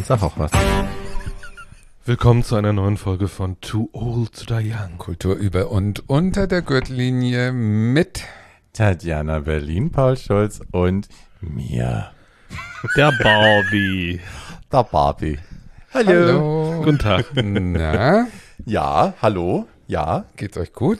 Sag auch was. Willkommen zu einer neuen Folge von Too Old to Die Young. Kultur über und unter der Gürtellinie mit Tatjana Berlin, Paul Schulz und mir. Der Barbie. Der Barbie. Hallo. Guten Tag. Na, Ja, hallo. Ja. geht's euch gut?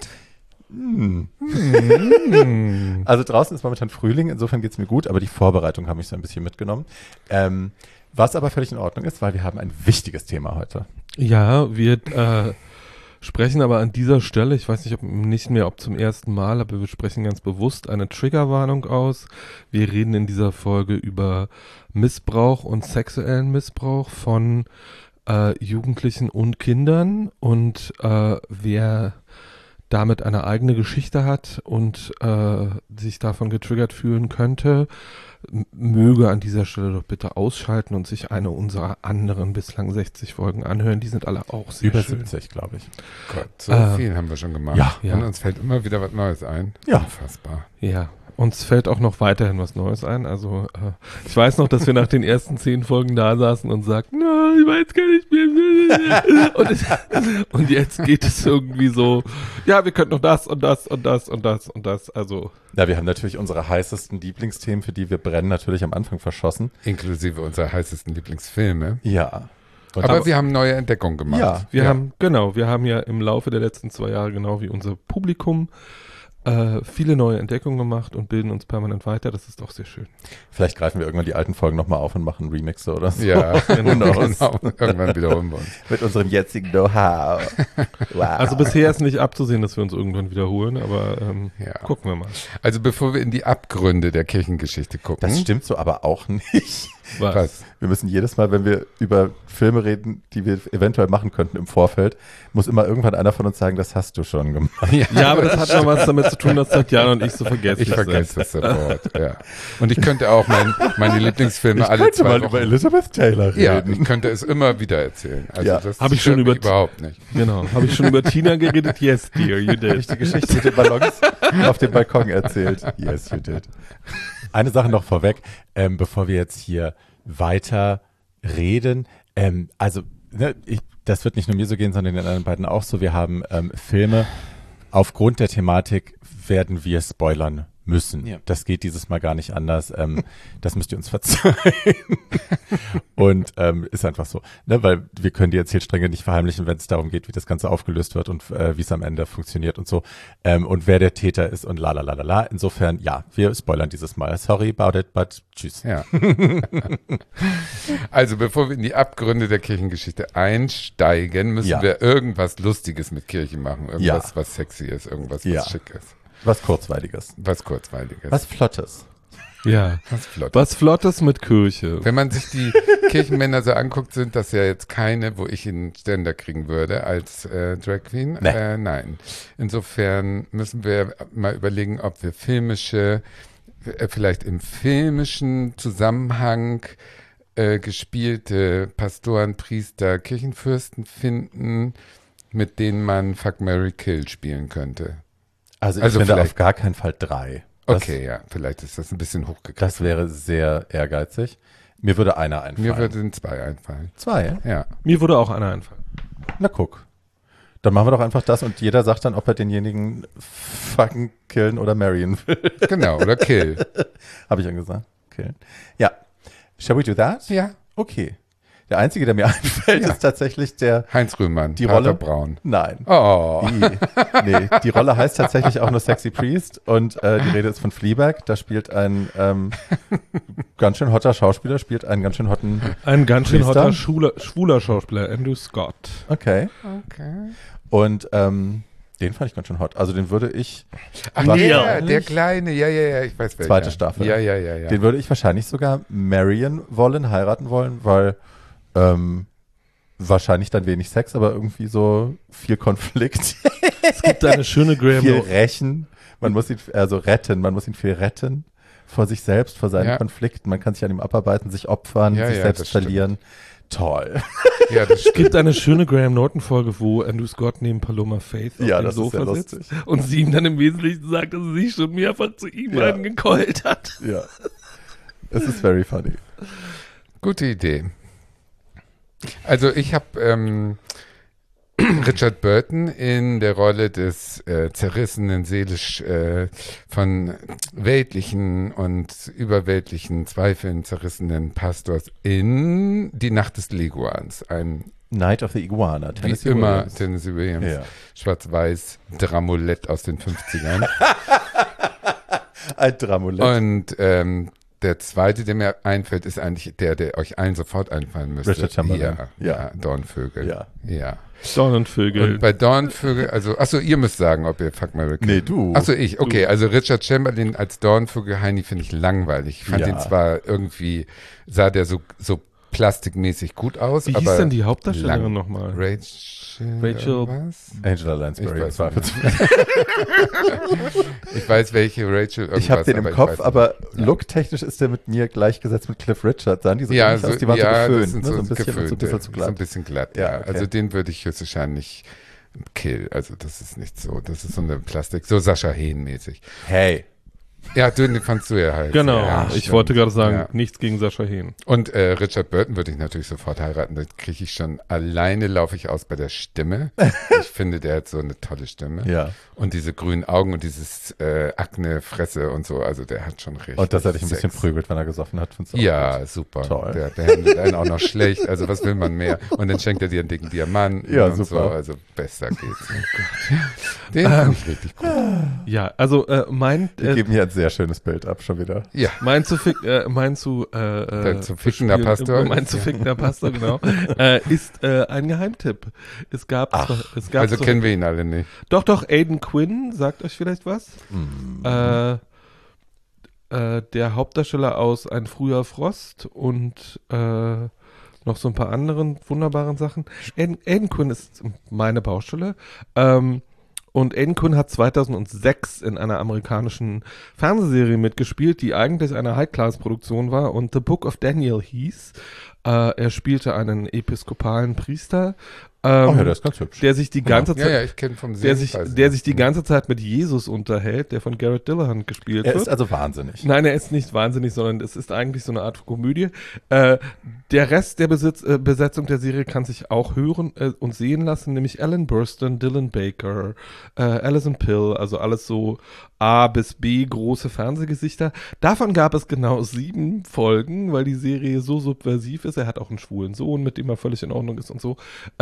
Also draußen ist momentan Frühling, insofern geht's mir gut, aber die Vorbereitung habe ich so ein bisschen mitgenommen. Was aber völlig in Ordnung ist, weil wir haben ein wichtiges Thema heute. Ja, wir sprechen aber an dieser Stelle, ich weiß nicht mehr, ob zum ersten Mal, aber wir sprechen ganz bewusst eine Triggerwarnung aus. Wir reden in dieser Folge über Missbrauch und sexuellen Missbrauch von Jugendlichen und Kindern und wer damit eine eigene Geschichte hat und sich davon getriggert fühlen könnte, möge an dieser Stelle doch bitte ausschalten und sich eine unserer anderen bislang 60 Folgen anhören. Die sind alle auch sehr Über schön. 70, glaube ich. Gott, so viel haben wir schon gemacht. Ja. Und uns fällt immer wieder was Neues ein. Ja. Unfassbar. Ja, uns fällt auch noch weiterhin was Neues ein. Also ich weiß noch, dass wir nach den ersten 10 Folgen da saßen und sagten, no, ich weiß gar nicht mehr. Und jetzt geht es irgendwie so, ja, wir könnten noch das und das und das und das und das. Also Ja, wir haben natürlich unsere heißesten Lieblingsthemen, für die wir brennen, natürlich am Anfang verschossen. Inklusive unserer heißesten Lieblingsfilme. Ja. Und Aber wir haben neue Entdeckungen gemacht. Ja. wir haben ja im Laufe der letzten 2 Jahre, genau wie unser Publikum, viele neue Entdeckungen gemacht und bilden uns permanent weiter. Das ist auch sehr schön. vielleicht greifen wir irgendwann die alten Folgen nochmal auf und machen Remixe oder so. Ja, Genau. genau. Irgendwann wiederholen wir uns. Mit unserem jetzigen Know-how. Wow. Also bisher ist nicht abzusehen, dass wir uns irgendwann wiederholen, aber Ja. gucken wir mal. Also bevor wir in die Abgründe der Kirchengeschichte gucken. Das stimmt so aber auch nicht. Was? Wir müssen jedes Mal, wenn wir über Filme reden, die wir eventuell machen könnten im Vorfeld, muss immer irgendwann einer von uns sagen, das hast du schon gemacht. Ja, aber das hat noch was damit zu tun, dass Tatjana und ich so vergessen Ich vergesse das sofort, ja. Und ich könnte auch meine Lieblingsfilme alle 2 Wochen. Elizabeth Taylor Ja, ich könnte es immer wieder erzählen. Also Ja. das Hab ich schon stört mich über- überhaupt nicht. Genau. Habe ich schon über Tina geredet? Yes, dear, you Habe ich did. die Geschichte mit den Ballons auf dem Balkon erzählt. Yes, you did. Eine Sache noch vorweg, bevor wir jetzt hier weiter reden. Das wird nicht nur mir so gehen, sondern den anderen beiden auch so. Wir haben Filme, aufgrund der Thematik werden wir spoilern müssen. Ja. Das geht dieses Mal gar nicht anders. Das müsst ihr uns verzeihen. Und ist einfach so. Ne? Weil wir können die Erzählstränge nicht verheimlichen, wenn es darum geht, wie das Ganze aufgelöst wird und wie es am Ende funktioniert und so. Und wer der Täter ist und la la la la la. Insofern, ja, wir spoilern dieses Mal. Sorry about it, but tschüss. Ja. Also bevor wir in die Abgründe der Kirchengeschichte einsteigen, müssen Ja. wir irgendwas Lustiges mit Kirche machen. Irgendwas, Ja. was sexy ist, irgendwas, was Ja. schick ist. Was Kurzweiliges. Was Kurzweiliges. Was Flottes. Ja. Was flott. Was Flottes mit Kirche. Wenn man sich die Kirchenmänner so anguckt, sind das ja jetzt keine, wo ich einen Ständer kriegen würde als Drag Queen. Nee. Nein. Insofern müssen wir mal überlegen, ob wir vielleicht im filmischen Zusammenhang gespielte Pastoren, Priester, Kirchenfürsten finden, mit denen man Fuck, Marry, Kill spielen könnte. Also ich Also finde vielleicht- auf gar keinen Fall 3. Das, Okay, ja, vielleicht ist das ein bisschen hochgegriffen. Das wäre sehr ehrgeizig. Mir würde einer einfallen. Mir würden 2 einfallen. 2? Ja. Mir würde auch einer einfallen. Na guck. Dann machen wir doch einfach das und jeder sagt dann, ob er denjenigen fucking killen oder marryen will. Genau, oder Kill. Habe ich angesagt. Killen. Ja. Shall we do that? Ja. Okay. Der einzige, der mir einfällt, Ja. ist tatsächlich der... Heinz Rühmann, Die Pater Rolle? Braun. Nein. Oh. Die Rolle heißt tatsächlich auch nur Sexy Priest und die Rede ist von Fleabag. Da spielt ein ganz schön hotter Schauspieler, spielt einen ganz schön hotten... Ein ganz schön Priester? hotter, schwuler Schauspieler, Andrew Scott. Okay. Okay. Und den fand ich ganz schön hot. Also den würde ich... Ach, wahrscheinlich- der Kleine, ja, ich weiß welcher. Zweite Staffel. Ja. Den würde ich wahrscheinlich sogar marryen wollen, heiraten wollen, weil wahrscheinlich dann wenig Sex, aber irgendwie so viel Konflikt, Es gibt eine schöne Graham viel Norton. rächen. Man muss ihn retten, man muss ihn viel retten vor sich selbst, vor seinen Ja. Konflikten. Man kann sich an ihm abarbeiten, sich opfern, Ja, sich ja, selbst das stimmt. verlieren. Toll. Ja, das Es stimmt. gibt eine schöne Graham Norton-Folge, wo Andrew Scott neben Paloma Faith auf Ja, dem das ist Sofa sehr sitzt lustig. und sie ihm dann im Wesentlichen sagt, dass sie sich schon mehrfach zu ihm Ja. angekeult hat. Ja. Es ist very funny. Gute Idee. Also ich habe Richard Burton in der Rolle des zerrissenen, seelisch von weltlichen und überweltlichen Zweifeln zerrissenen Pastors in Die Nacht des Leguans. Ein Night of the Iguana. Tennessee Williams. Tennessee Williams. Ja. Schwarz-Weiß Dramulett aus den 50ern. Ein Dramulett. Und der zweite, der mir einfällt, ist eigentlich der euch allen sofort einfallen müsste. Richard Chamberlain. Ja, Dornvögel. Ja. Dornenvögel. Und bei Dornvögel, achso, ihr müsst sagen, ob ihr Fuck, Marry, Kill. Nee, du. Achso, ich, okay. Du. Also Richard Chamberlain als Dornvögel Heini finde ich langweilig. Ich fand ihn zwar irgendwie, sah der so plastikmäßig gut aus. Wie aber hieß denn die Hauptdarstellerin nochmal? Rachel was? Angela Lansbury. Ich weiß, welche Rachel irgendwas. Ich habe den im Kopf, aber looktechnisch ist der mit mir gleichgesetzt mit Cliff Richard. Sahen die so ähnlich aus? Die waren so geföhnt. So ein bisschen zu glatt. So ein bisschen glatt, ja. Okay. Also den würde ich höchstwahrscheinlich Kill. Also das ist nicht so. Das ist so eine Plastik, so Sascha Hehn-mäßig. Hey. Ja, den fandst du ja halt. Genau, ja, ich wollte gerade sagen, nichts gegen Sascha Hehn. Und Richard Burton würde ich natürlich sofort heiraten. Da kriege ich schon, alleine laufe ich aus bei der Stimme. Ich finde, der hat so eine tolle Stimme. Ja. Und diese grünen Augen und dieses Akne-Fresse und so, also der hat schon richtig. Und dass er dich ein bisschen prügelt, wenn er gesoffen hat. Ja, gut. Super. Toll. Der handelt einen auch noch schlecht, also was will man mehr? Und dann schenkt er dir einen dicken Diamanten und super. So, also besser geht's. Oh Gott. Den finde ich richtig gut. Ja, also wir geben hier ein sehr schönes Bild ab, schon wieder. Ja. Mein zu fickender Pastor. Mein zu fickender Pastor, genau. Ist ein Geheimtipp. Es gab also kennen wir ihn alle nicht. Doch, Aidan Quinn, sagt euch vielleicht was? Der Hauptdarsteller aus Ein früher Frost und noch so ein paar anderen wunderbaren Sachen. Aidan Quinn ist meine Baustelle. Und Aidan Quinn hat 2006 in einer amerikanischen Fernsehserie mitgespielt, die eigentlich eine High-Class-Produktion war und The Book of Daniel hieß. Er spielte einen episkopalen Priester, der ist ganz hübsch. der sich die ganze Zeit, ich kenne vom der sich die ganze Zeit mit Jesus unterhält, der von Garrett Dillahunt gespielt wird. Er ist also wahnsinnig. Nein, er ist nicht wahnsinnig, sondern es ist eigentlich so eine Art Komödie. Der Rest der Besetzung der Serie kann sich auch hören und sehen lassen, nämlich Alan Burstyn, Dylan Baker, Alison Pill, also alles so A bis B große Fernsehgesichter. Davon gab es genau 7 Folgen, weil die Serie so subversiv ist. Er hat auch einen schwulen Sohn, mit dem er völlig in Ordnung ist und so.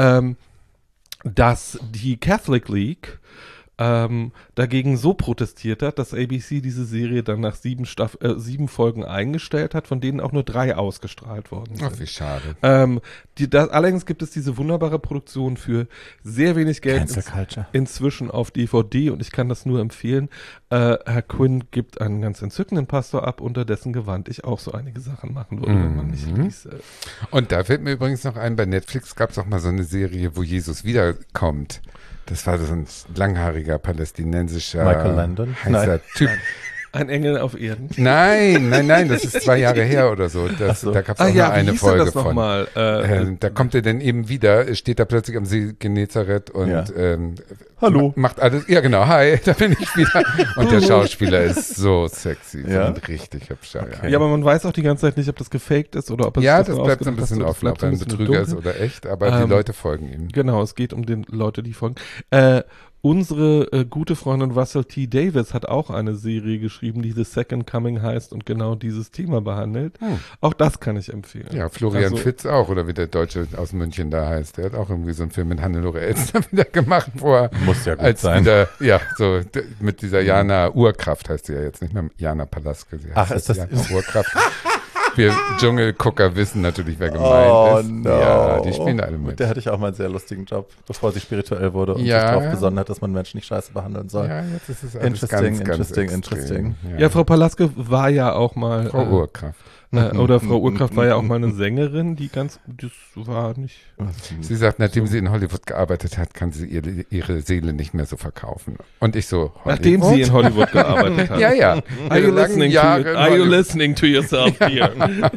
Dass die Catholic League dagegen so protestiert hat, dass ABC diese Serie dann nach 7 Folgen eingestellt hat, von denen auch nur 3 ausgestrahlt worden sind. Ach, wie schade. Allerdings gibt es diese wunderbare Produktion für sehr wenig Geld inzwischen auf DVD und ich kann das nur empfehlen. Herr Quinn gibt einen ganz entzückenden Pastor ab, unter dessen Gewand ich auch so einige Sachen machen würde, wenn man nicht ließe. Und da fällt mir übrigens noch ein, bei Netflix gab es auch mal so eine Serie, wo Jesus wiederkommt. Das war so ein langhaariger palästinensischer Michael Landon? heißer Typ. Ein Engel auf Erden? Nein, das ist 2 Jahre her oder so. Da gab es auch noch eine Folge von. Da kommt er dann eben wieder, steht da plötzlich am See Genezareth und hallo. Macht alles. Ja, genau, hi, da bin ich wieder. Und der Schauspieler ist so sexy und richtig hübsch. Okay. Ja, aber man weiß auch die ganze Zeit nicht, ob das gefaked ist oder ob es das bleibt so ein bisschen offen, ob er ein Betrüger ist oder echt, aber die Leute folgen ihm. Genau, es geht um die Leute, die folgen. Unsere gute Freundin Russell T. Davis hat auch eine Serie geschrieben, die The Second Coming heißt und genau dieses Thema behandelt. Auch das kann ich empfehlen. Ja, Florian Fitz auch, oder wie der Deutsche aus München da heißt. Der hat auch irgendwie so einen Film mit Hannelore Elsner wieder gemacht, wo er muss ja gut sein. So mit dieser Jana Urkraft heißt sie ja jetzt nicht mehr Jana Palaske. Ach, ist das Jana Urkraft? Wir Dschungelgucker wissen natürlich, wer gemeint ist. No. Ja, die spielen alle mit. Und der hatte ich auch mal einen sehr lustigen Job, bevor sie spirituell wurde und sich darauf besonnen hat, dass man Menschen nicht scheiße behandeln soll. Ja, jetzt ist es alles ganz interesting. Ja, Frau Palaske war ja auch mal Frau Urkraft. Oder Frau Urkraft war ja auch mal eine Sängerin, das war nicht... Sie sagt, nachdem sie in Hollywood gearbeitet hat, kann sie ihre Seele nicht mehr so verkaufen. Und ich so, Hollywood? Nachdem sie in Hollywood gearbeitet hat. Ja. Are you listening to yourself here?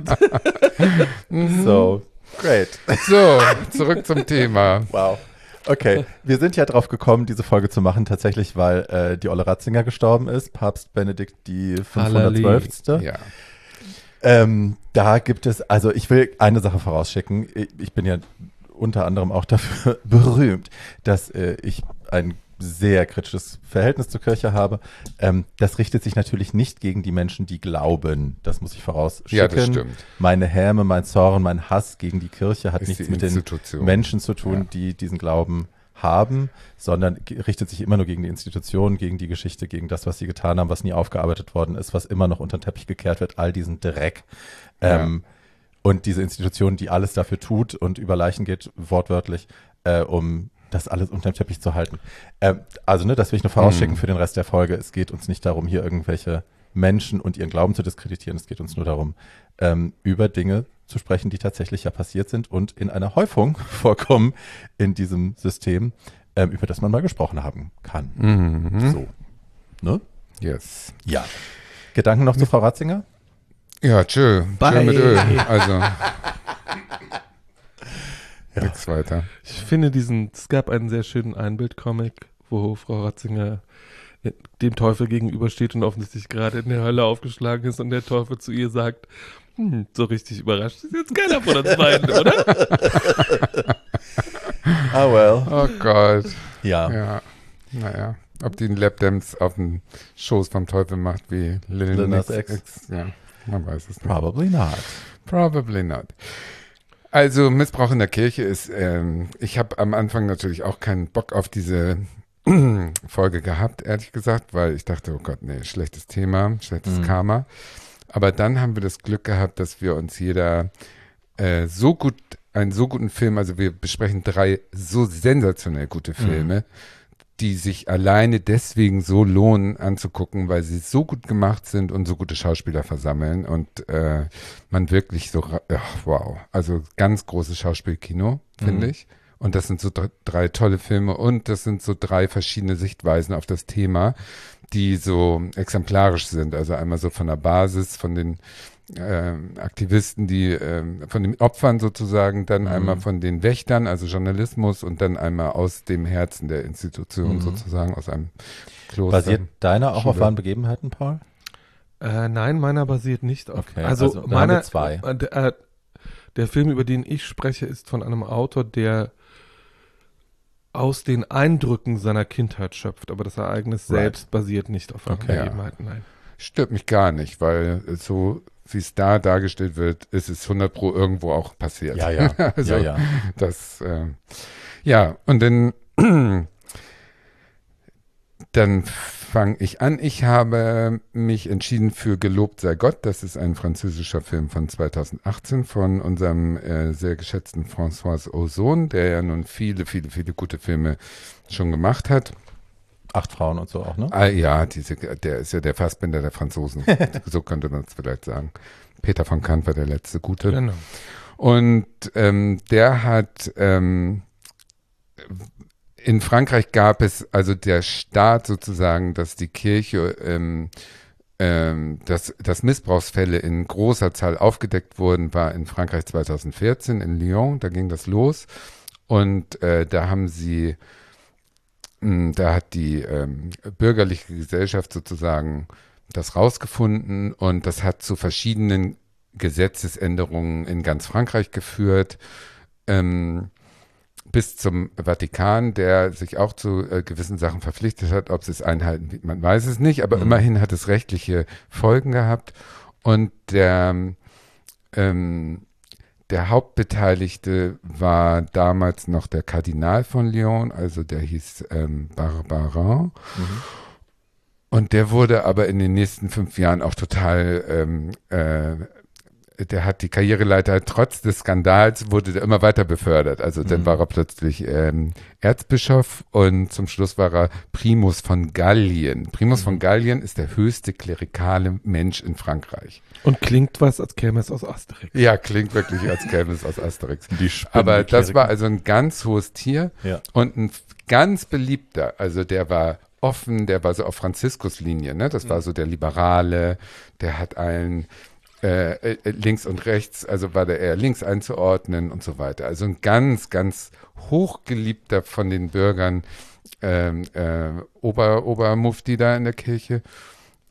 So, great. So, zurück zum Thema. Wow. Okay, wir sind ja drauf gekommen, diese Folge zu machen, tatsächlich, weil die Olle Ratzinger gestorben ist, Papst Benedikt die 512. Ja. Da gibt es, also ich will eine Sache vorausschicken. Ich bin ja unter anderem auch dafür berühmt, dass ich ein sehr kritisches Verhältnis zur Kirche habe. Das richtet sich natürlich nicht gegen die Menschen, die glauben. Das muss ich vorausschicken. Ja, das stimmt. Meine Häme, mein Zorn, mein Hass gegen die Kirche hat Ist nichts die mit den Institution. Menschen zu tun, die diesen Glauben haben, sondern richtet sich immer nur gegen die Institution, gegen die Geschichte, gegen das, was sie getan haben, was nie aufgearbeitet worden ist, was immer noch unter den Teppich gekehrt wird, all diesen Dreck. Und diese Institution, die alles dafür tut und über Leichen geht, wortwörtlich, um das alles unter dem Teppich zu halten. Also, das will ich nur vorausschicken für den Rest der Folge. Es geht uns nicht darum, hier irgendwelche Menschen und ihren Glauben zu diskreditieren. Es geht uns nur darum, über Dinge zu sprechen, die tatsächlich ja passiert sind und in einer Häufung vorkommen in diesem System, über das man mal gesprochen haben kann. So. Ne? Yes. Ja. Gedanken noch zu Frau Ratzinger? Ja, tschö. Bye. Tschö mit Öl. Also, nix weiter. Ich finde es gab einen sehr schönen Einbildcomic, wo Frau Ratzinger dem Teufel gegenübersteht und offensichtlich gerade in der Hölle aufgeschlagen ist und der Teufel zu ihr sagt, so richtig überrascht ist jetzt keiner von uns beiden, oder? Ah, well. Oh Gott. Ja. Ja. Naja. Ob die einen Lapdance auf den Schoß vom Teufel macht wie Lil Nas X. Ja, man weiß es nicht. Probably not. Probably not. Also Missbrauch in der Kirche ist, ich habe am Anfang natürlich auch keinen Bock auf diese Folge gehabt, ehrlich gesagt, weil ich dachte, oh Gott, nee, schlechtes Thema, schlechtes Karma. Aber dann haben wir das Glück gehabt, dass wir uns jeder einen so guten Film, also wir besprechen 3 so sensationell gute Filme, die sich alleine deswegen so lohnen anzugucken, weil sie so gut gemacht sind und so gute Schauspieler versammeln und man wirklich so, wow, also ganz großes Schauspielkino, finde ich. Und das sind so 3 tolle Filme und das sind so 3 verschiedene Sichtweisen auf das Thema, die so exemplarisch sind. Also einmal so von der Basis, von den Aktivisten, die von den Opfern sozusagen, dann einmal von den Wächtern, also Journalismus und dann einmal aus dem Herzen der Institution sozusagen, aus einem Kloster. Basiert deiner auch auf wahren Begebenheiten, Paul? Nein, meiner basiert nicht auf. Okay, also dann haben wir 2. Der Film, über den ich spreche, ist von einem Autor, der aus den Eindrücken seiner Kindheit schöpft, aber das Ereignis selbst basiert nicht auf wahren Begebenheiten, nein. Stört mich gar nicht, weil so wie es da dargestellt wird, ist es 100% irgendwo auch passiert. Ja, ja. Also ja, ja. das, und dann fange ich an. Ich habe mich entschieden für Gelobt sei Gott. Das ist ein französischer Film von 2018 von unserem sehr geschätzten François Ozon, der ja nun viele, viele, viele gute Filme schon gemacht hat. 8 Frauen und so auch, ne? Ja, der ist ja der Fassbinder der Franzosen. So könnte man es vielleicht sagen. Peter von Kant war der letzte Gute. Genau. Und der hat in Frankreich gab es also der Staat sozusagen, dass die Kirche, dass Missbrauchsfälle in großer Zahl aufgedeckt wurden, war in Frankreich 2014 in Lyon, da ging das los. Und da hat die bürgerliche Gesellschaft sozusagen das rausgefunden und das hat zu verschiedenen Gesetzesänderungen in ganz Frankreich geführt, bis zum Vatikan, der sich auch zu gewissen Sachen verpflichtet hat. Ob sie es einhalten, man weiß es nicht, aber immerhin hat es rechtliche Folgen gehabt. Und der Hauptbeteiligte war damals noch der Kardinal von Lyon, also der hieß Barbarin. Und der wurde aber in den nächsten 5 Jahren auch total, der hat die Karriereleiter, trotz des Skandals, wurde der immer weiter befördert. Also dann war er plötzlich Erzbischof und zum Schluss war er Primus von Gallien. Primus von Gallien ist der höchste klerikale Mensch in Frankreich. Und klingt was, als käme es aus Asterix. Ja, klingt wirklich, als käme es aus Asterix. Die Aber das war also ein ganz hohes Tier und ein ganz beliebter, also der war offen, der war so auf Franziskus Linie, ne? Das war so der Liberale, der hat allen links und rechts, also war der eher links einzuordnen und so weiter. Also ein ganz, ganz hochgeliebter von den Bürgern Obermufti da in der Kirche.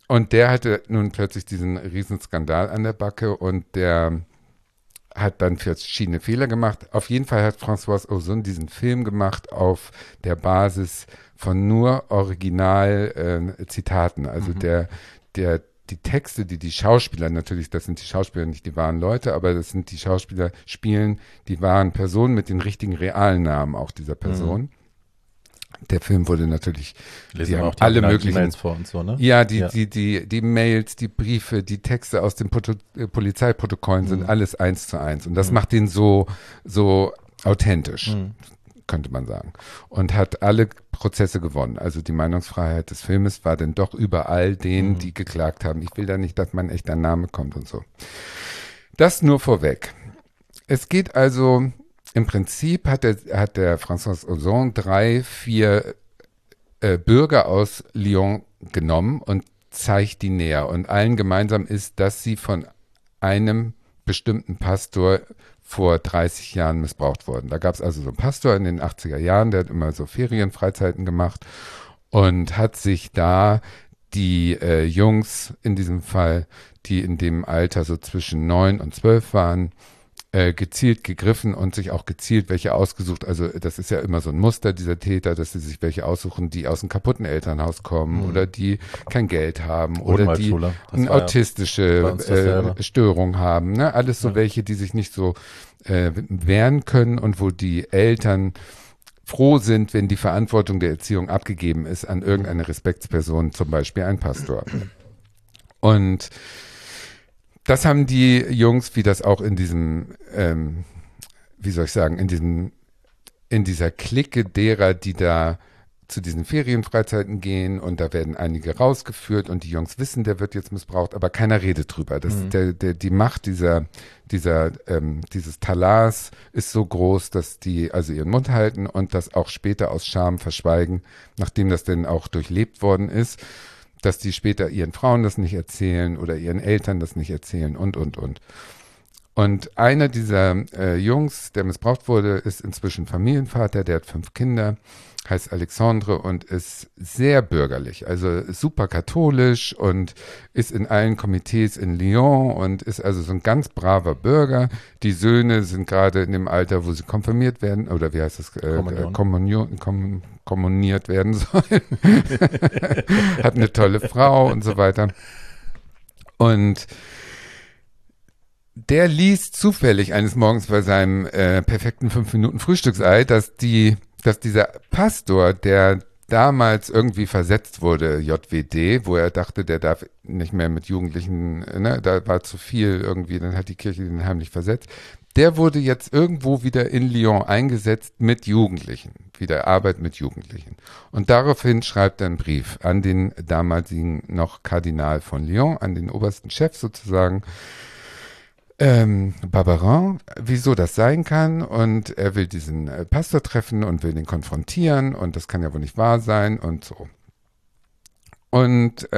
Und der hatte nun plötzlich diesen Riesenskandal an der Backe und der hat dann verschiedene Fehler gemacht. Auf jeden Fall hat François Ozon diesen Film gemacht auf der Basis von nur Original-Zitaten. Also die Texte, die Schauspieler, natürlich, das sind die Schauspieler, nicht die wahren Leute, aber das sind die Schauspieler, spielen die wahren Personen mit den richtigen realen Namen auch dieser Person. Der Film wurde natürlich, Lesen die wir haben auch die alle originalen möglichen E-Mails vor und so, ne? Ja, die Mails, die Briefe, die Texte aus den Polizeiprotokollen sind alles 1:1. Und das macht den so authentisch, könnte man sagen. Und hat alle Prozesse gewonnen. Also die Meinungsfreiheit des Filmes war dann doch über all denen, die geklagt haben. Ich will da nicht, dass mein echter Name kommt und so. Das nur vorweg. Es geht also, im Prinzip hat der François Ozon 3-4 Bürger aus Lyon genommen und zeigt die näher. Und allen gemeinsam ist, dass sie von einem bestimmten Pastor vor 30 Jahren missbraucht wurden. Da gab es also so einen Pastor in den 80er Jahren, der hat immer so Ferienfreizeiten gemacht und hat sich da die Jungs in diesem Fall, die in dem Alter so zwischen 9 und 12 waren, gezielt gegriffen und sich auch gezielt welche ausgesucht. Also das ist ja immer so ein Muster dieser Täter, dass sie sich welche aussuchen, die aus einem kaputten Elternhaus kommen oder die kein Geld haben oder die eine autistische Störung haben. Ne? Alles so welche, die sich nicht so wehren können und wo die Eltern froh sind, wenn die Verantwortung der Erziehung abgegeben ist an irgendeine Respektsperson, zum Beispiel ein Pastor. Und das haben die Jungs, wie das auch in diesem, wie soll ich sagen, in dieser Clique derer, die da zu diesen Ferienfreizeiten gehen und da werden einige rausgeführt und die Jungs wissen, der wird jetzt missbraucht, aber keiner redet drüber. Das, die Macht dieses Talars ist so groß, dass die also ihren Mund halten und das auch später aus Scham verschweigen, nachdem das denn auch durchlebt worden ist, dass die später ihren Frauen das nicht erzählen oder ihren Eltern das nicht erzählen und. Und einer dieser Jungs, der missbraucht wurde, ist inzwischen Familienvater, der hat 5 Kinder, heißt Alexandre und ist sehr bürgerlich, also super katholisch und ist in allen Komitees in Lyon und ist also so ein ganz braver Bürger. Die Söhne sind gerade in dem Alter, wo sie konfirmiert werden, oder wie heißt das? Kommuniert werden sollen. Hat eine tolle Frau und so weiter. Und der liest zufällig eines Morgens bei seinem perfekten 5-Minuten-Frühstücksei, dass dieser Pastor, der damals irgendwie versetzt wurde, JWD, wo er dachte, der darf nicht mehr mit Jugendlichen, ne, da war zu viel irgendwie, dann hat die Kirche den heimlich versetzt. Der wurde jetzt irgendwo wieder in Lyon eingesetzt mit Jugendlichen, wieder Arbeit mit Jugendlichen. Und daraufhin schreibt er einen Brief an den damaligen noch Kardinal von Lyon, an den obersten Chef sozusagen, Barbarin, wieso das sein kann und er will diesen Pastor treffen und will den konfrontieren und das kann ja wohl nicht wahr sein und so. Und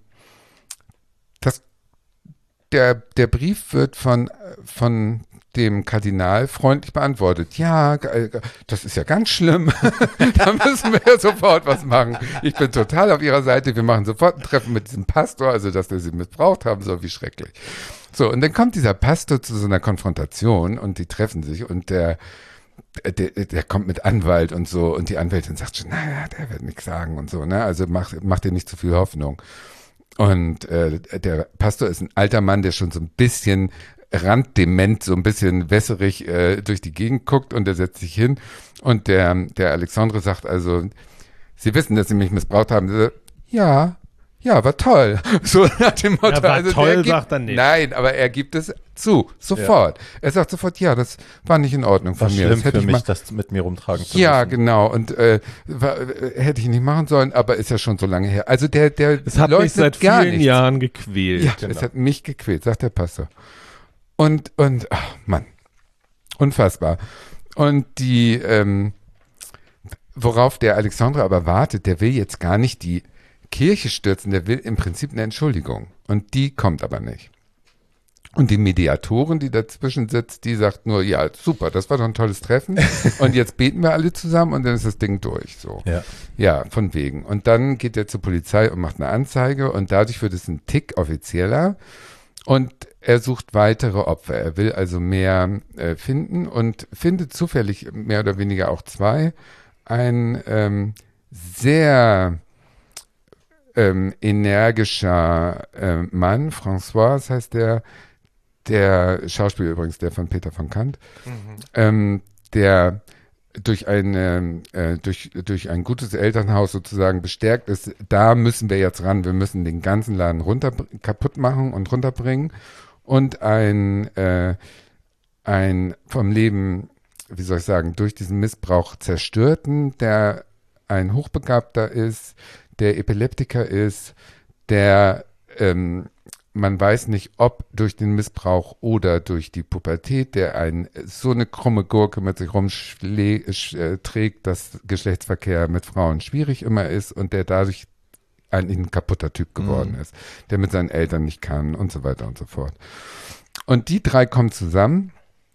der Brief wird von dem Kardinal freundlich beantwortet. Ja, das ist ja ganz schlimm. Da müssen wir ja sofort was machen. Ich bin total auf Ihrer Seite. Wir machen sofort ein Treffen mit diesem Pastor, also dass der sie missbraucht haben soll, wie schrecklich. So, und dann kommt dieser Pastor zu so einer Konfrontation und die treffen sich und der kommt mit Anwalt und so und die Anwältin sagt schon, naja, der wird nichts sagen und so, ne? Also mach dir nicht zu viel Hoffnung. Und der Pastor ist ein alter Mann, der schon so ein bisschen randdement, so ein bisschen wässerig durch die Gegend guckt und der setzt sich hin und der Alexandre sagt also, Sie wissen, dass Sie mich missbraucht haben. Ja, war toll. So nach dem Motto. Ja, war also toll, sagt er nicht. Nein, aber er gibt es zu, sofort. Ja. Er sagt sofort, ja, das war nicht in Ordnung von mir. Das hätte für mich, das mit mir rumtragen zu müssen. Ja, genau. Und hätte ich nicht machen sollen, aber ist ja schon so lange her. Also der es hat mich seit vielen Jahren gequält. Ja, genau. Es hat mich gequält, sagt der Pastor. Und ach, Mann, unfassbar. Und die, worauf der Alexandre aber wartet, der will jetzt gar nicht die Kirche stürzen, der will im Prinzip eine Entschuldigung. Und die kommt aber nicht. Und die Mediatorin, die dazwischen sitzt, die sagt nur, ja, super, das war doch ein tolles Treffen. Und jetzt beten wir alle zusammen und dann ist das Ding durch. So. Ja, von wegen. Und dann geht er zur Polizei und macht eine Anzeige und dadurch wird es ein Tick offizieller. Und er sucht weitere Opfer. Er will also mehr finden und findet zufällig mehr oder weniger auch zwei. Ein sehr energischer Mann, François heißt der Schauspieler übrigens, der von Peter von Kant, der durch ein gutes Elternhaus sozusagen bestärkt ist, da müssen wir jetzt ran, wir müssen den ganzen Laden kaputt machen und runterbringen. Und ein vom Leben, wie soll ich sagen, durch diesen Missbrauch zerstörten, der ein Hochbegabter ist, der Epileptiker ist, der man weiß nicht, ob durch den Missbrauch oder durch die Pubertät, der so eine krumme Gurke mit sich rumträgt, dass Geschlechtsverkehr mit Frauen schwierig immer ist und der dadurch ein kaputter Typ geworden ist, der mit seinen Eltern nicht kann und so weiter und so fort. Und die drei kommen zusammen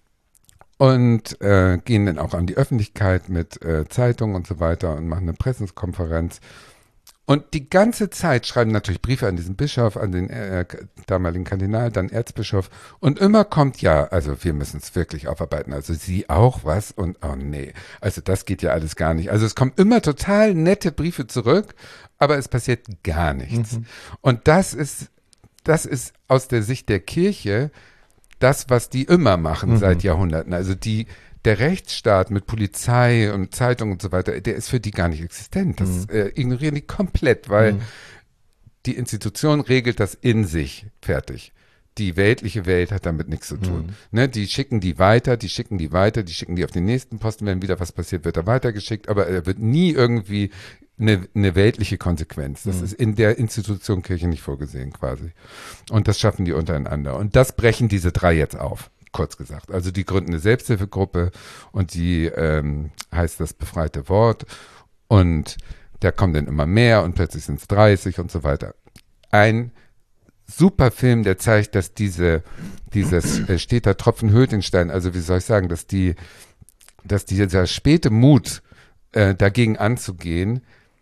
und gehen dann auch an die Öffentlichkeit mit Zeitungen und so weiter und machen eine Pressekonferenz. Und die ganze Zeit schreiben natürlich Briefe an diesen Bischof, an den damaligen Kardinal, dann Erzbischof. Und immer kommt, ja, also wir müssen es wirklich aufarbeiten. Also Sie auch, was? Und oh nee, also das geht ja alles gar nicht. Also es kommen immer total nette Briefe zurück, aber es passiert gar nichts. Und das ist aus der Sicht der Kirche das, was die immer machen seit Jahrhunderten. Also der Rechtsstaat mit Polizei und Zeitung und so weiter, der ist für die gar nicht existent. Das ignorieren die komplett, weil die Institution regelt das in sich fertig. Die weltliche Welt hat damit nichts zu tun. Ne, die schicken die weiter, die schicken die auf den nächsten Posten, wenn wieder was passiert, wird er weitergeschickt, aber er wird nie irgendwie eine weltliche Konsequenz. Das ist in der Institution Kirche nicht vorgesehen quasi. Und das schaffen die untereinander. Und das brechen diese drei jetzt auf. Kurz gesagt. Also die gründen eine Selbsthilfegruppe und die heißt das Befreite Wort und da kommen dann immer mehr und plötzlich sind es 30 und so weiter. Ein super Film, der zeigt, dass dieses steter Tropfen höhlt den Stein, also wie soll ich sagen, dass dieser späte Mut dagegen anzugehen,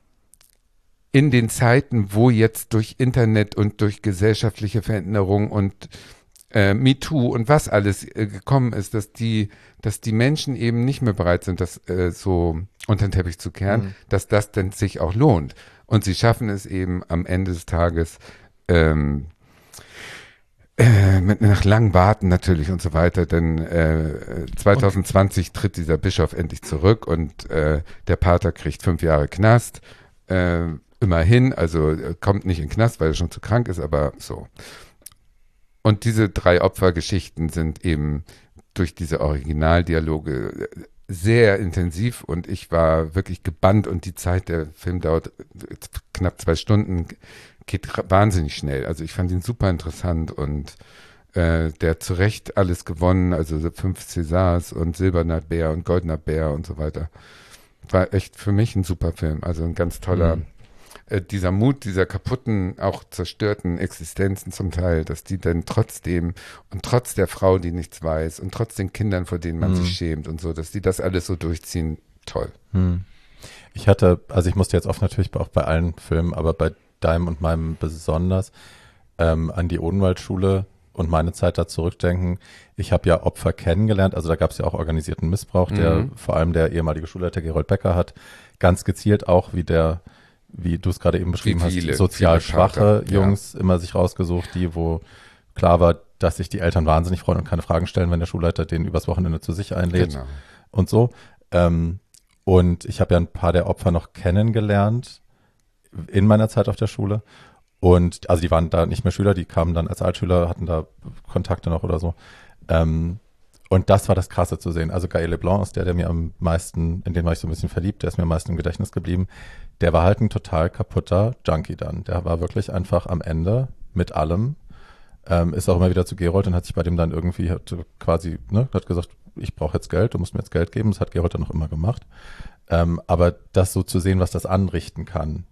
in den Zeiten, wo jetzt durch Internet und durch gesellschaftliche Veränderung und MeToo und was alles gekommen ist, dass die Menschen eben nicht mehr bereit sind, das so unter den Teppich zu kehren, dass das dann sich auch lohnt. Und sie schaffen es eben am Ende des Tages nach langem Warten natürlich und so weiter, denn 2020 tritt dieser Bischof endlich zurück und der Pater kriegt 5 Jahre Knast. Immerhin, also kommt nicht in den Knast, weil er schon zu krank ist, aber so. Und diese 3 Opfergeschichten sind eben durch diese Originaldialoge sehr intensiv und ich war wirklich gebannt und die Zeit, der Film dauert knapp 2 Stunden, geht wahnsinnig schnell. Also ich fand ihn super interessant und der hat zu Recht alles gewonnen, also 5 Césars und Silberner Bär und Goldener Bär und so weiter. War echt für mich ein super Film, also ein ganz toller dieser Mut, dieser kaputten, auch zerstörten Existenzen zum Teil, dass die dann trotzdem und trotz der Frau, die nichts weiß und trotz den Kindern, vor denen man sich schämt und so, dass die das alles so durchziehen, toll. Ich musste jetzt oft natürlich auch bei allen Filmen, aber bei deinem und meinem besonders an die Odenwaldschule und meine Zeit da zurückdenken. Ich habe ja Opfer kennengelernt, also da gab es ja auch organisierten Missbrauch, der vor allem der ehemalige Schulleiter Gerold Becker hat ganz gezielt auch, wie du es gerade eben beschrieben hast, sozial schwache Jungs immer sich rausgesucht, wo klar war, dass sich die Eltern wahnsinnig freuen und keine Fragen stellen, wenn der Schulleiter den übers Wochenende zu sich einlädt und so. Und ich habe ja ein paar der Opfer noch kennengelernt in meiner Zeit auf der Schule. Und also die waren da nicht mehr Schüler, die kamen dann als Altschüler, hatten da Kontakte noch oder so. Und das war das Krasse zu sehen. Also Gaël Leblanc ist der mir am meisten, in den war ich so ein bisschen verliebt, der ist mir am meisten im Gedächtnis geblieben. Der war halt ein total kaputter Junkie dann. Der war wirklich einfach am Ende mit allem. Ist auch immer wieder zu Gerold und hat sich bei dem dann irgendwie hat gesagt, ich brauche jetzt Geld, du musst mir jetzt Geld geben. Das hat Gerold dann noch immer gemacht. Aber das so zu sehen, was das anrichten kann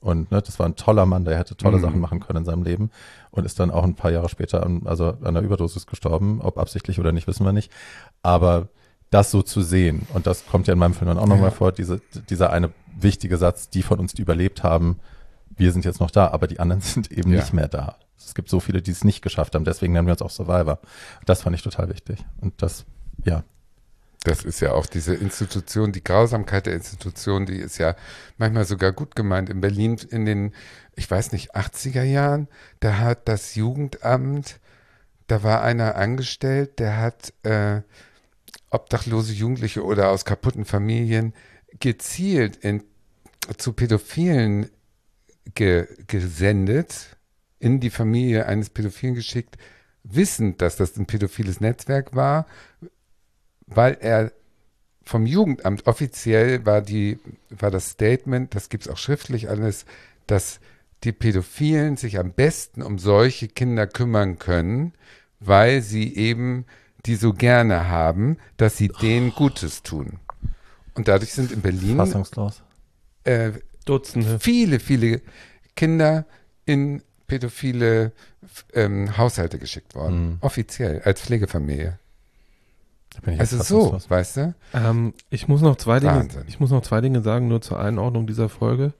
Und ne, das war ein toller Mann, der hätte tolle Sachen machen können in seinem Leben und ist dann auch ein paar Jahre später an einer Überdosis gestorben. Ob absichtlich oder nicht, wissen wir nicht. Aber das so zu sehen, und das kommt ja in meinem Film dann auch nochmal vor, dieser eine wichtige Satz, die von uns, die überlebt haben, wir sind jetzt noch da, aber die anderen sind eben nicht mehr da. Es gibt so viele, die es nicht geschafft haben, deswegen nennen wir uns auch Survivor. Das fand ich total wichtig. Und das, ja. Das ist ja auch diese Institution, die Grausamkeit der Institution, die ist ja manchmal sogar gut gemeint. In Berlin in den, ich weiß nicht, 80er Jahren, da hat das Jugendamt, da war einer angestellt, der hat obdachlose Jugendliche oder aus kaputten Familien gezielt zu Pädophilen gesendet, in die Familie eines Pädophilen geschickt, wissend, dass das ein pädophiles Netzwerk war, weil er vom Jugendamt offiziell war das Statement, das gibt es auch schriftlich alles, dass die Pädophilen sich am besten um solche Kinder kümmern können, weil sie eben die so gerne haben, dass sie denen Gutes tun. Und dadurch sind in Berlin Fassungslos. Dutzende. Viele Kinder in pädophile Haushalte geschickt worden. Offiziell, als Pflegefamilie. Also so, weißt du? Ich muss noch zwei Wahnsinn. Dinge sagen, nur zur Einordnung dieser Folge.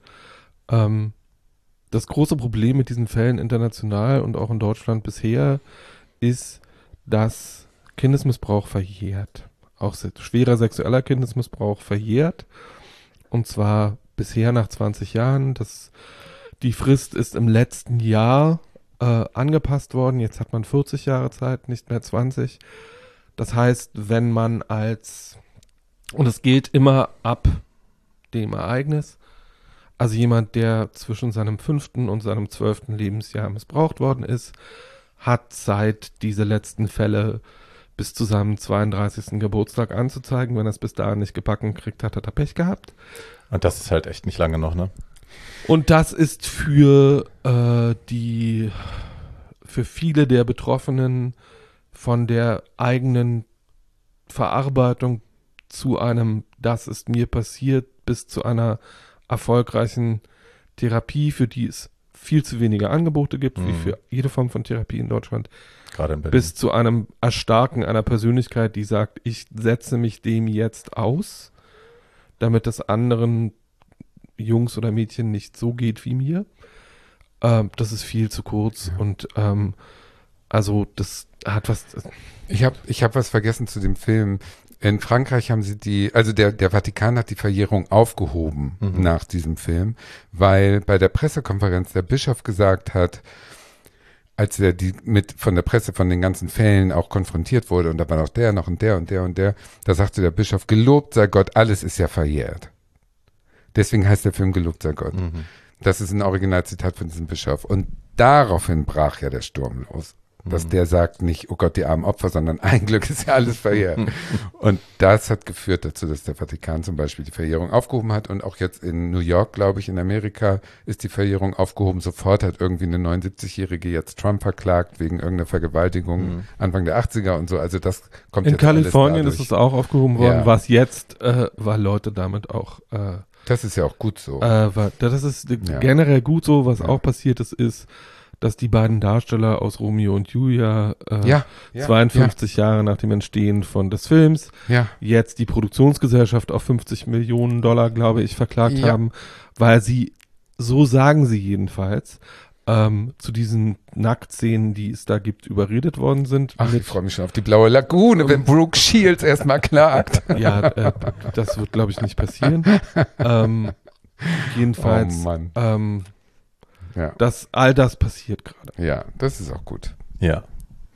Das große Problem mit diesen Fällen international und auch in Deutschland bisher ist, dass Kindesmissbrauch verjährt. Auch schwerer sexueller Kindesmissbrauch verjährt. Und zwar bisher nach 20 Jahren. Die Frist ist im letzten Jahr angepasst worden. Jetzt hat man 40 Jahre Zeit, nicht mehr 20. Das heißt, wenn man und es gilt immer ab dem Ereignis, also jemand, der zwischen seinem 5. und seinem 12. Lebensjahr missbraucht worden ist, hat seit diese letzten Fälle bis zu seinem 32. Geburtstag anzuzeigen. Wenn er es bis dahin nicht gebacken kriegt, hat er da Pech gehabt. Und das ist halt echt nicht lange noch, ne? Und das ist für viele der Betroffenen von der eigenen Verarbeitung zu einem, das ist mir passiert, bis zu einer erfolgreichen Therapie, für die es viel zu wenige Angebote gibt, wie für jede Form von Therapie in Deutschland, Gerade in Berlin. bis zu einem Erstarken einer Persönlichkeit, die sagt, ich setze mich dem jetzt aus, damit es anderen Jungs oder Mädchen nicht so geht wie mir. Das ist viel zu kurz und also das hat was. Ich hab was vergessen zu dem Film. In Frankreich haben sie der Vatikan hat die Verjährung aufgehoben nach diesem Film, weil bei der Pressekonferenz der Bischof gesagt hat, als er von der Presse von den ganzen Fällen auch konfrontiert wurde, und da war noch der und der und der und der, da sagte der Bischof, gelobt sei Gott, alles ist ja verjährt. Deswegen heißt der Film Gelobt sei Gott. Das ist ein Originalzitat von diesem Bischof. Und daraufhin brach ja der Sturm los. Dass der sagt nicht, oh Gott, die armen Opfer, sondern ein Glück ist ja alles verjährt. Und das hat geführt dazu, dass der Vatikan zum Beispiel die Verjährung aufgehoben hat. Und auch jetzt in New York, glaube ich, in Amerika ist die Verjährung aufgehoben. Sofort hat irgendwie eine 79-Jährige jetzt Trump verklagt wegen irgendeiner Vergewaltigung Anfang der 80er und so. Also das kommt in jetzt Kalifornien alles ist es auch aufgehoben worden, Ja. was jetzt, weil Leute damit auch Das ist ja auch gut so. das ist generell gut so, was auch passiert ist, dass die beiden Darsteller aus Romeo und Julia 52 Jahre nach dem Entstehen des Films jetzt die Produktionsgesellschaft auf $50 Millionen, glaube ich, verklagt haben, weil sie, so sagen sie jedenfalls, zu diesen Nacktszenen, die es da gibt, überredet worden sind. Ach, ich freue mich schon auf die blaue Lagune, wenn Brooke Shields erstmal klagt. Ja, das wird, glaube ich, nicht passieren. Jedenfalls, Oh Mann. all das passiert gerade. Ja, das ist auch gut. Ja.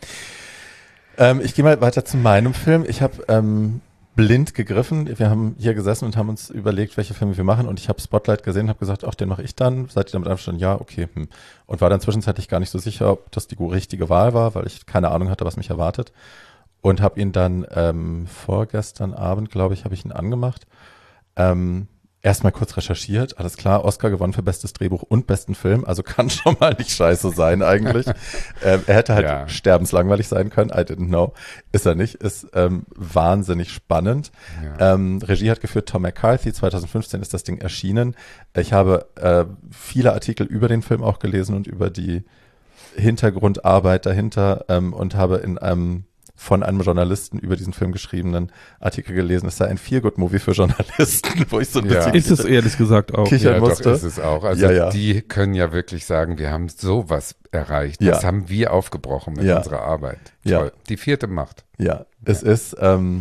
Ich gehe mal weiter zu meinem Film. Ich habe blind gegriffen. Wir haben hier gesessen und haben uns überlegt, welche Filme wir machen. Und ich habe Spotlight gesehen und habe gesagt, ach, den mache ich dann. Seid ihr damit einverstanden? Ja, okay. Und war dann zwischenzeitlich gar nicht so sicher, ob das die richtige Wahl war, weil ich keine Ahnung hatte, was mich erwartet. Und habe ihn dann vorgestern Abend, glaube ich, habe ich ihn angemacht. Er erstmal kurz recherchiert, alles klar, Oscar gewonnen für bestes Drehbuch und besten Film, also kann schon mal nicht scheiße sein eigentlich. Er hätte halt sterbenslangweilig sein können, I didn't know. Ist er nicht, ist wahnsinnig spannend. Ja. Regie hat geführt Tom McCarthy, 2015 ist das Ding erschienen. Ich habe viele Artikel über den Film auch gelesen und über die Hintergrundarbeit dahinter und habe in einem von einem Journalisten über diesen Film geschriebenen Artikel gelesen, es sei ein Feel-Good-Movie für Journalisten, wo ich so ein bisschen ist es ehrlich gesagt auch. kichern musste. Doch ist es auch. Also die können ja wirklich sagen, wir haben sowas erreicht. Das haben wir aufgebrochen mit unserer Arbeit. Toll. Die 4. Macht. Ja, es ist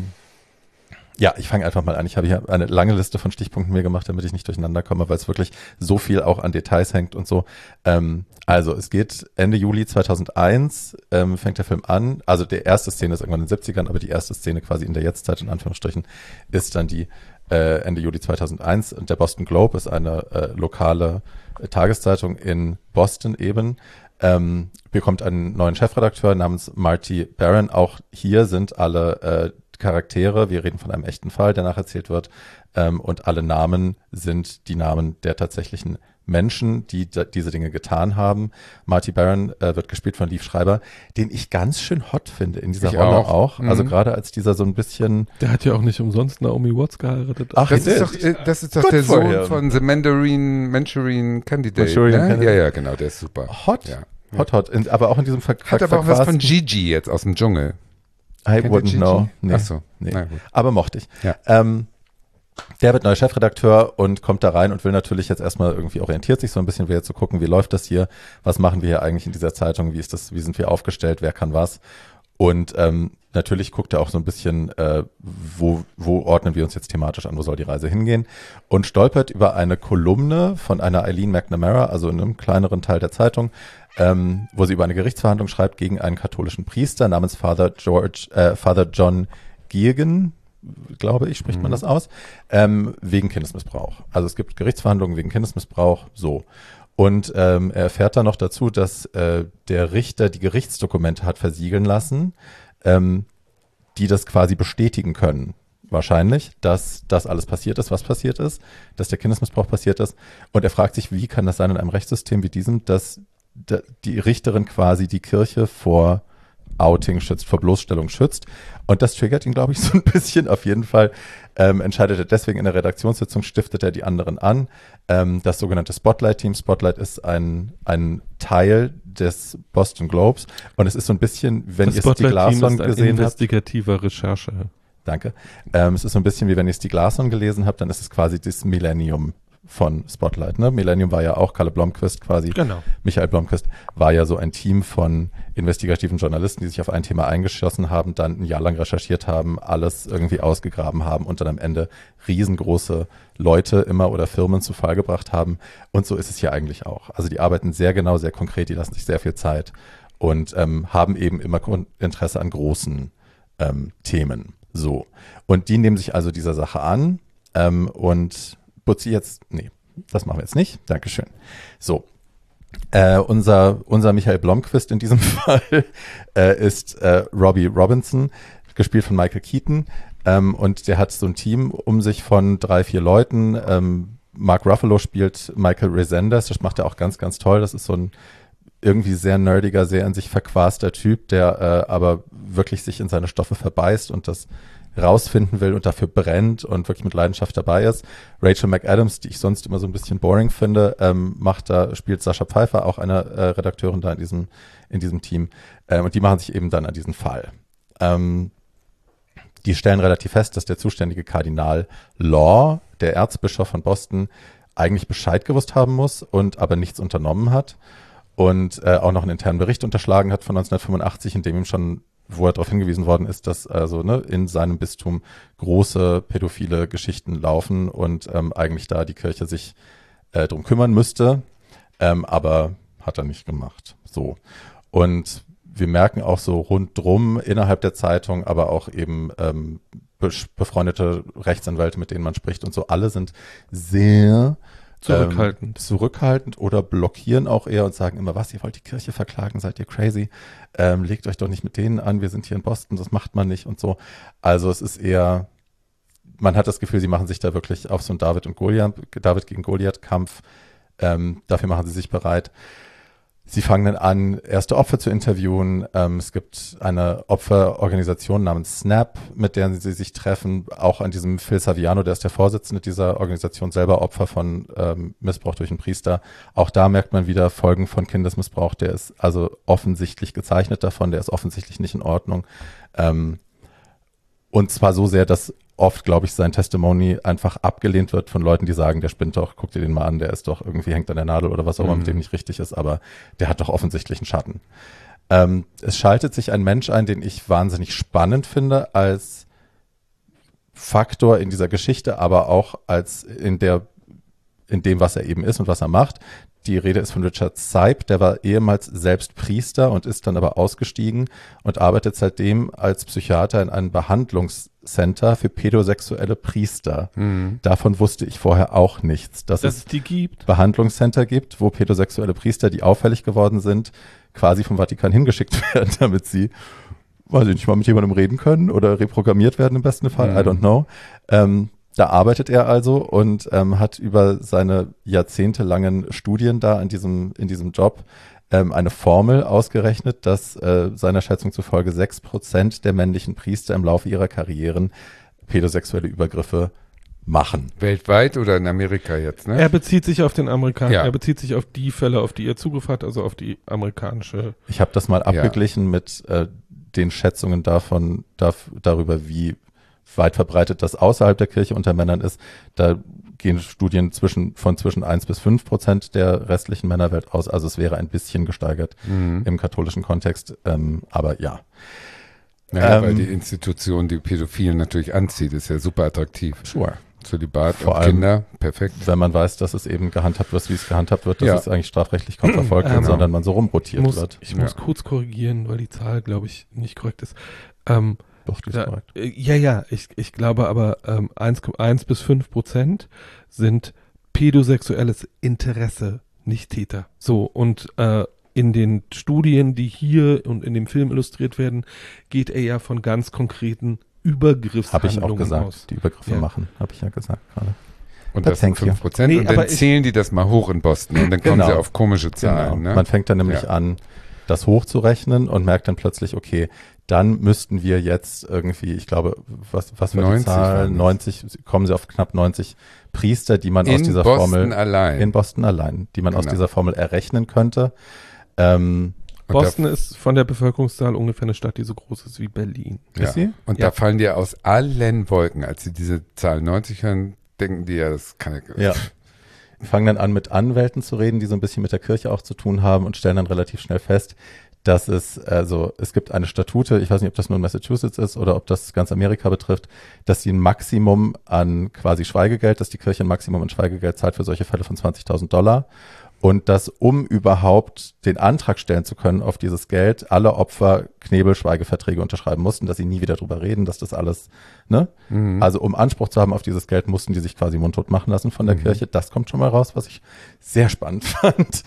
ich fange einfach mal an. Ich habe hier eine lange Liste von Stichpunkten mir gemacht, damit ich nicht durcheinander komme, weil es wirklich so viel auch an Details hängt und so. Also es geht Ende Juli 2001, fängt der Film an. Also die erste Szene ist irgendwann in den 70ern, aber die erste Szene quasi in der Jetztzeit, in Anführungsstrichen, ist dann die Ende Juli 2001. Und der Boston Globe ist eine lokale Tageszeitung in Boston eben. Bekommt einen neuen Chefredakteur namens Marty Baron. Auch hier sind alle Charaktere, wir reden von einem echten Fall, der nacherzählt wird, und alle Namen sind die Namen der tatsächlichen Menschen, die diese Dinge getan haben. Marty Baron wird gespielt von Liev Schreiber, den ich ganz schön hot finde in dieser Rolle auch. Also gerade als dieser so ein bisschen... Der hat ja auch nicht umsonst Naomi Watts geheiratet. Ach, das ist doch der Sohn von The Manchurian Candidate. Ne? Ja, genau, der ist super. Hot. Ja. Hot. Aber auch in diesem Hat aber auch was von Gigi jetzt aus dem Dschungel. I wouldn't know. Nee. Ach so. Nee. Aber mochte ich. Ja. Der wird neuer Chefredakteur und kommt da rein und will natürlich jetzt erstmal irgendwie orientiert sich so ein bisschen, will jetzt so gucken, wie läuft das hier, was machen wir hier eigentlich in dieser Zeitung, wie sind wir aufgestellt, wer kann was. Und natürlich guckt er auch so ein bisschen, wo ordnen wir uns jetzt thematisch an, wo soll die Reise hingehen, und stolpert über eine Kolumne von einer Eileen McNamara, also in einem kleineren Teil der Zeitung, wo sie über eine Gerichtsverhandlung schreibt gegen einen katholischen Priester namens Father John Geoghegan, glaube ich, spricht man das aus, wegen Kindesmissbrauch. Also es gibt Gerichtsverhandlungen wegen Kindesmissbrauch, so. Und er erfährt dann noch dazu, dass der Richter die Gerichtsdokumente hat versiegeln lassen, die das quasi bestätigen können. Wahrscheinlich, dass das alles passiert ist, was passiert ist, dass der Kindesmissbrauch passiert ist. Und er fragt sich, wie kann das sein in einem Rechtssystem wie diesem, dass die Richterin quasi die Kirche vor Outing schützt, vor Bloßstellung schützt. Und das triggert ihn, glaube ich, so ein bisschen. Auf jeden Fall entscheidet er deswegen in der Redaktionssitzung, stiftet er die anderen an. Das sogenannte Spotlight-Team. Spotlight ist ein Teil des Boston Globes. Und es ist so ein bisschen, wenn ihr Stieg Larsson gesehen habt. Investigativer Recherche. Danke. Es ist so ein bisschen wie wenn ihr Stieg Larsson gelesen habt, dann ist es quasi das Millennium von Spotlight. Ne? Millennium war ja auch Kalle Blomqvist quasi. Genau. Michael Blomqvist war ja so ein Team von investigativen Journalisten, die sich auf ein Thema eingeschossen haben, dann ein Jahr lang recherchiert haben, alles irgendwie ausgegraben haben und dann am Ende riesengroße Leute immer oder Firmen zu Fall gebracht haben. Und so ist es hier eigentlich auch. Also die arbeiten sehr genau, sehr konkret, die lassen sich sehr viel Zeit und haben eben immer Interesse an großen Themen. So. Und die nehmen sich also dieser Sache an und Butzi jetzt, nee, das machen wir jetzt nicht. Dankeschön. So, unser Michael Blomqvist in diesem Fall ist Robbie Robinson, gespielt von Michael Keaton. Und der hat so ein Team um sich von 3-4 Leuten. Mark Ruffalo spielt Michael Resendez, das macht er auch ganz, ganz toll. Das ist so ein irgendwie sehr nerdiger, sehr in sich verquaster Typ, der aber wirklich sich in seine Stoffe verbeißt und das rausfinden will und dafür brennt und wirklich mit Leidenschaft dabei ist. Rachel McAdams, die ich sonst immer so ein bisschen boring finde, spielt Sascha Pfeiffer, auch eine Redakteurin da in diesem Team. Und die machen sich eben dann an diesen Fall. Die stellen relativ fest, dass der zuständige Kardinal Law, der Erzbischof von Boston, eigentlich Bescheid gewusst haben muss und aber nichts unternommen hat und auch noch einen internen Bericht unterschlagen hat von 1985, in dem ihm schon, wo er darauf hingewiesen worden ist, dass also in seinem Bistum große pädophile Geschichten laufen und eigentlich da die Kirche sich drum kümmern müsste, aber hat er nicht gemacht. So. Und wir merken auch so rundrum innerhalb der Zeitung, aber auch eben befreundete Rechtsanwälte, mit denen man spricht und so, alle sind sehr zurückhaltend oder blockieren auch eher und sagen immer, was, ihr wollt die Kirche verklagen, seid ihr crazy, legt euch doch nicht mit denen an, wir sind hier in Boston, das macht man nicht und so. Also es ist eher, man hat das Gefühl, sie machen sich da wirklich auf so einen David gegen Goliath-Kampf. Dafür machen sie sich bereit. Sie fangen dann an, erste Opfer zu interviewen. Es gibt eine Opferorganisation namens SNAP, mit der sie sich treffen. Auch an diesem Phil Saviano, der ist der Vorsitzende dieser Organisation, selber Opfer von Missbrauch durch einen Priester. Auch da merkt man wieder Folgen von Kindesmissbrauch. Der ist also offensichtlich gezeichnet davon. Der ist offensichtlich nicht in Ordnung. Und zwar so sehr, dass oft, glaube ich, sein Testimony einfach abgelehnt wird von Leuten, die sagen, der spinnt doch, guck dir den mal an, der ist doch irgendwie hängt an der Nadel oder was auch immer, mit dem nicht richtig ist, aber der hat doch offensichtlich einen Schatten. Es schaltet sich ein Mensch ein, den ich wahnsinnig spannend finde als Faktor in dieser Geschichte, aber auch als in dem, was er eben ist und was er macht. Die Rede ist von Richard Sipe, der war ehemals selbst Priester und ist dann aber ausgestiegen und arbeitet seitdem als Psychiater in einem Behandlungscenter für pädosexuelle Priester. Davon wusste ich vorher auch nichts, dass es die gibt. Behandlungscenter gibt, wo pädosexuelle Priester, die auffällig geworden sind, quasi vom Vatikan hingeschickt werden, damit sie, weiß ich nicht, mal mit jemandem reden können oder reprogrammiert werden im besten Fall, I don't know. Da arbeitet er also und hat über seine jahrzehntelangen Studien da in diesem Job eine Formel ausgerechnet, dass seiner Schätzung zufolge 6% der männlichen Priester im Laufe ihrer Karrieren pädosexuelle Übergriffe machen. Weltweit oder in Amerika jetzt, ne? Er bezieht sich auf den Amerikaner, Ja. er bezieht sich auf die Fälle, auf die er Zugriff hat, also auf die amerikanische. Ich habe das mal abgeglichen mit den Schätzungen darüber, wie weit verbreitet das außerhalb der Kirche unter Männern ist. Da gehen Studien von zwischen 1-5% der restlichen Männerwelt aus. Also es wäre ein bisschen gesteigert im katholischen Kontext. Aber ja. Ja, weil die Institution die Pädophilen natürlich anzieht, ist ja super attraktiv. Sure. Zölibat Vor und allem, Kinder, perfekt. Wenn man weiß, dass es eben gehandhabt wird, wie es gehandhabt wird, dass Ja. es eigentlich strafrechtlich kaum verfolgt wird, sondern man so rumrotiert wird. Ich muss kurz korrigieren, weil die Zahl, glaube ich, nicht korrekt ist. Doch, die ist korrekt. Ich glaube aber 1-5% sind pädosexuelles Interesse, nicht Täter. So, und in den Studien, die hier und in dem Film illustriert werden, geht er ja von ganz konkreten Übergriffshandlungen Habe ich auch gesagt, aus. die Übergriffe machen, habe ich ja gesagt gerade. Und das sind 5%. Nee, und aber dann zählen die das mal hoch in Boston und dann kommen Genau. sie auf komische Zahlen. Genau. Ne? Man fängt dann nämlich Ja. an, das hochzurechnen und merkt dann plötzlich, okay, dann müssten wir jetzt irgendwie, ich glaube, was war die 90 Zahl? waren es. 90, kommen sie auf knapp 90 Priester, die man aus In dieser Boston Formel allein. in Boston allein, die man aus Genau. dieser Formel errechnen könnte. Und Boston ist von der Bevölkerungszahl ungefähr eine Stadt, die so groß ist wie Berlin. Ja. Ist sie? Und Ja. da fallen dir aus allen Wolken, als sie diese Zahl 90 hören, denken die ja, das kann Ja. Wir fangen dann an, mit Anwälten zu reden, die so ein bisschen mit der Kirche auch zu tun haben und stellen dann relativ schnell fest, dass es gibt eine Statute, ich weiß nicht, ob das nur in Massachusetts ist oder ob das ganz Amerika betrifft, dass sie ein Maximum an quasi Schweigegeld, dass die Kirche ein Maximum an Schweigegeld zahlt für solche Fälle von $20.000 und dass, um überhaupt den Antrag stellen zu können auf dieses Geld, alle Opfer Knebelschweigeverträge unterschreiben mussten, dass sie nie wieder drüber reden, dass das alles, ne? Also um Anspruch zu haben auf dieses Geld, mussten die sich quasi mundtot machen lassen von der Kirche. Das kommt schon mal raus, was ich sehr spannend fand.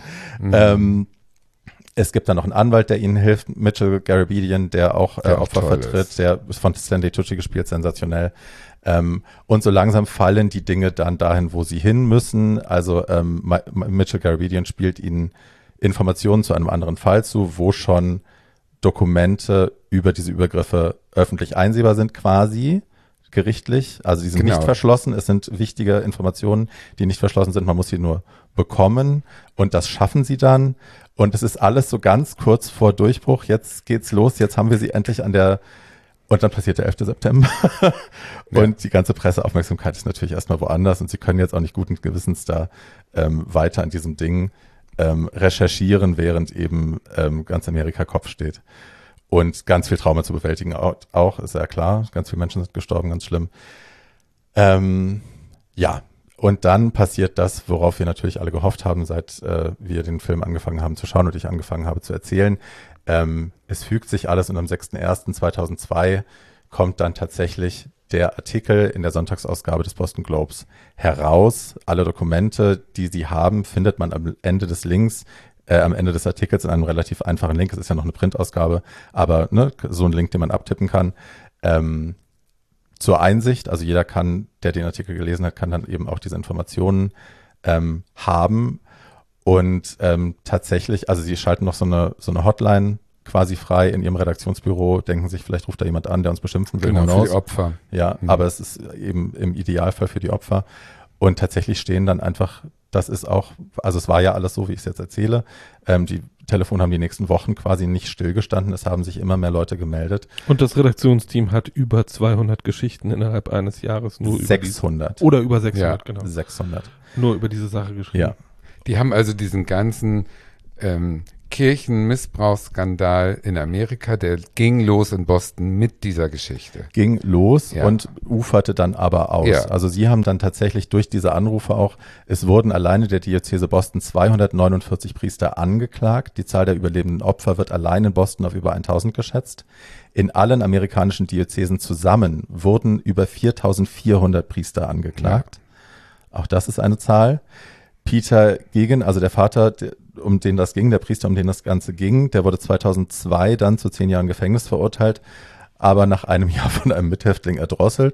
Es gibt dann noch einen Anwalt, der ihnen hilft, Mitchell Garabedian, der auch Der auch Opfer toll vertritt, ist. der ist von Stanley Tucci gespielt, sensationell. Und so langsam fallen die Dinge dann dahin, wo sie hin müssen. Also Mitchell Garabedian spielt ihnen Informationen zu einem anderen Fall zu, wo schon Dokumente über diese Übergriffe öffentlich einsehbar sind, quasi gerichtlich. Also die sind Genau. nicht verschlossen. Es sind wichtige Informationen, die nicht verschlossen sind. Man muss sie nur bekommen und das schaffen sie dann. Und es ist alles so ganz kurz vor Durchbruch. Jetzt geht's los. Jetzt haben wir sie endlich und dann passiert der 11. September. Und die ganze Presseaufmerksamkeit ist natürlich erstmal woanders und sie können jetzt auch nicht guten Gewissens da weiter an diesem Ding recherchieren, während eben ganz Amerika Kopf steht. Und ganz viel Trauma zu bewältigen auch, ist ja klar. Ganz viele Menschen sind gestorben, ganz schlimm. Ja, und dann passiert das, worauf wir natürlich alle gehofft haben, seit wir den Film angefangen haben zu schauen und ich angefangen habe zu erzählen. Es fügt sich alles und am 6.1.2002 kommt dann tatsächlich der Artikel in der Sonntagsausgabe des Boston Globes heraus. Alle Dokumente, die sie haben, findet man am Ende des Links, am Ende des Artikels in einem relativ einfachen Link. Es ist ja noch eine Printausgabe, aber ne, so ein Link, den man abtippen kann. zur Einsicht. Also jeder kann, der den Artikel gelesen hat, kann dann eben auch diese Informationen haben. Und tatsächlich, also sie schalten noch so eine Hotline quasi frei in ihrem Redaktionsbüro, denken sich, vielleicht ruft da jemand an, der uns beschimpfen will. Genau, für die Opfer. Ja, aber es ist eben im Idealfall für die Opfer. Und tatsächlich stehen dann einfach, das ist auch, also es war ja alles so, wie ich es jetzt erzähle. Die Telefone haben die nächsten Wochen quasi nicht stillgestanden. Es haben sich immer mehr Leute gemeldet. Und das Redaktionsteam hat über 200 Geschichten innerhalb eines Jahres nur 600. Oder über 600, Ja, genau. 600. Nur über diese Sache geschrieben. Ja. Die haben also diesen ganzen Kirchenmissbrauchsskandal in Amerika, der ging los in Boston mit dieser Geschichte. Ging los Ja. und uferte dann aber aus. Ja. Also sie haben dann tatsächlich durch diese Anrufe auch, es wurden alleine der Diözese Boston 249 Priester angeklagt. Die Zahl der überlebenden Opfer wird allein in Boston auf über 1000 geschätzt. In allen amerikanischen Diözesen zusammen wurden über 4400 Priester angeklagt. Auch das ist eine Zahl. Peter Gegen, also der Vater, um den das ging, der Priester, um den das Ganze ging, der wurde 2002 dann zu 10 Jahren Gefängnis verurteilt, aber nach einem Jahr von einem Mithäftling erdrosselt.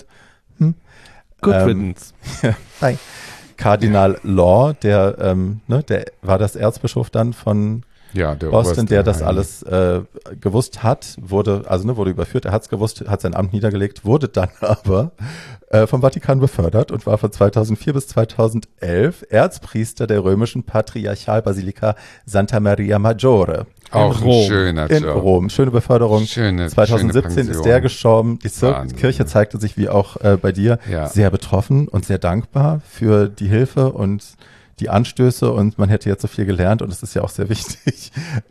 Good riddance. Hi. Kardinal Law, der war das Erzbischof dann von Ja, der Boston, Oberste der das Heini. alles gewusst hat, wurde überführt, er hat es gewusst, hat sein Amt niedergelegt, wurde dann aber vom Vatikan befördert und war von 2004 bis 2011 Erzpriester der römischen Patriarchalbasilika Santa Maria Maggiore Auch in ein Rom. schöner in Job. Rom. Schöne Beförderung. Schöne 2017 Pension. ist der gestorben. Die Wahnsinn. Kirche zeigte sich, wie auch bei dir, Ja. sehr betroffen und sehr dankbar für die Hilfe und die Anstöße, und man hätte jetzt so viel gelernt und es ist ja auch sehr wichtig.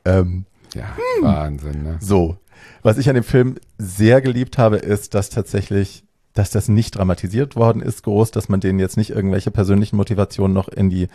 Ja, Wahnsinn, ne? So, was ich an dem Film sehr geliebt habe, ist, dass tatsächlich, dass das nicht dramatisiert worden ist, groß, dass man denen jetzt nicht irgendwelche persönlichen Motivationen noch in die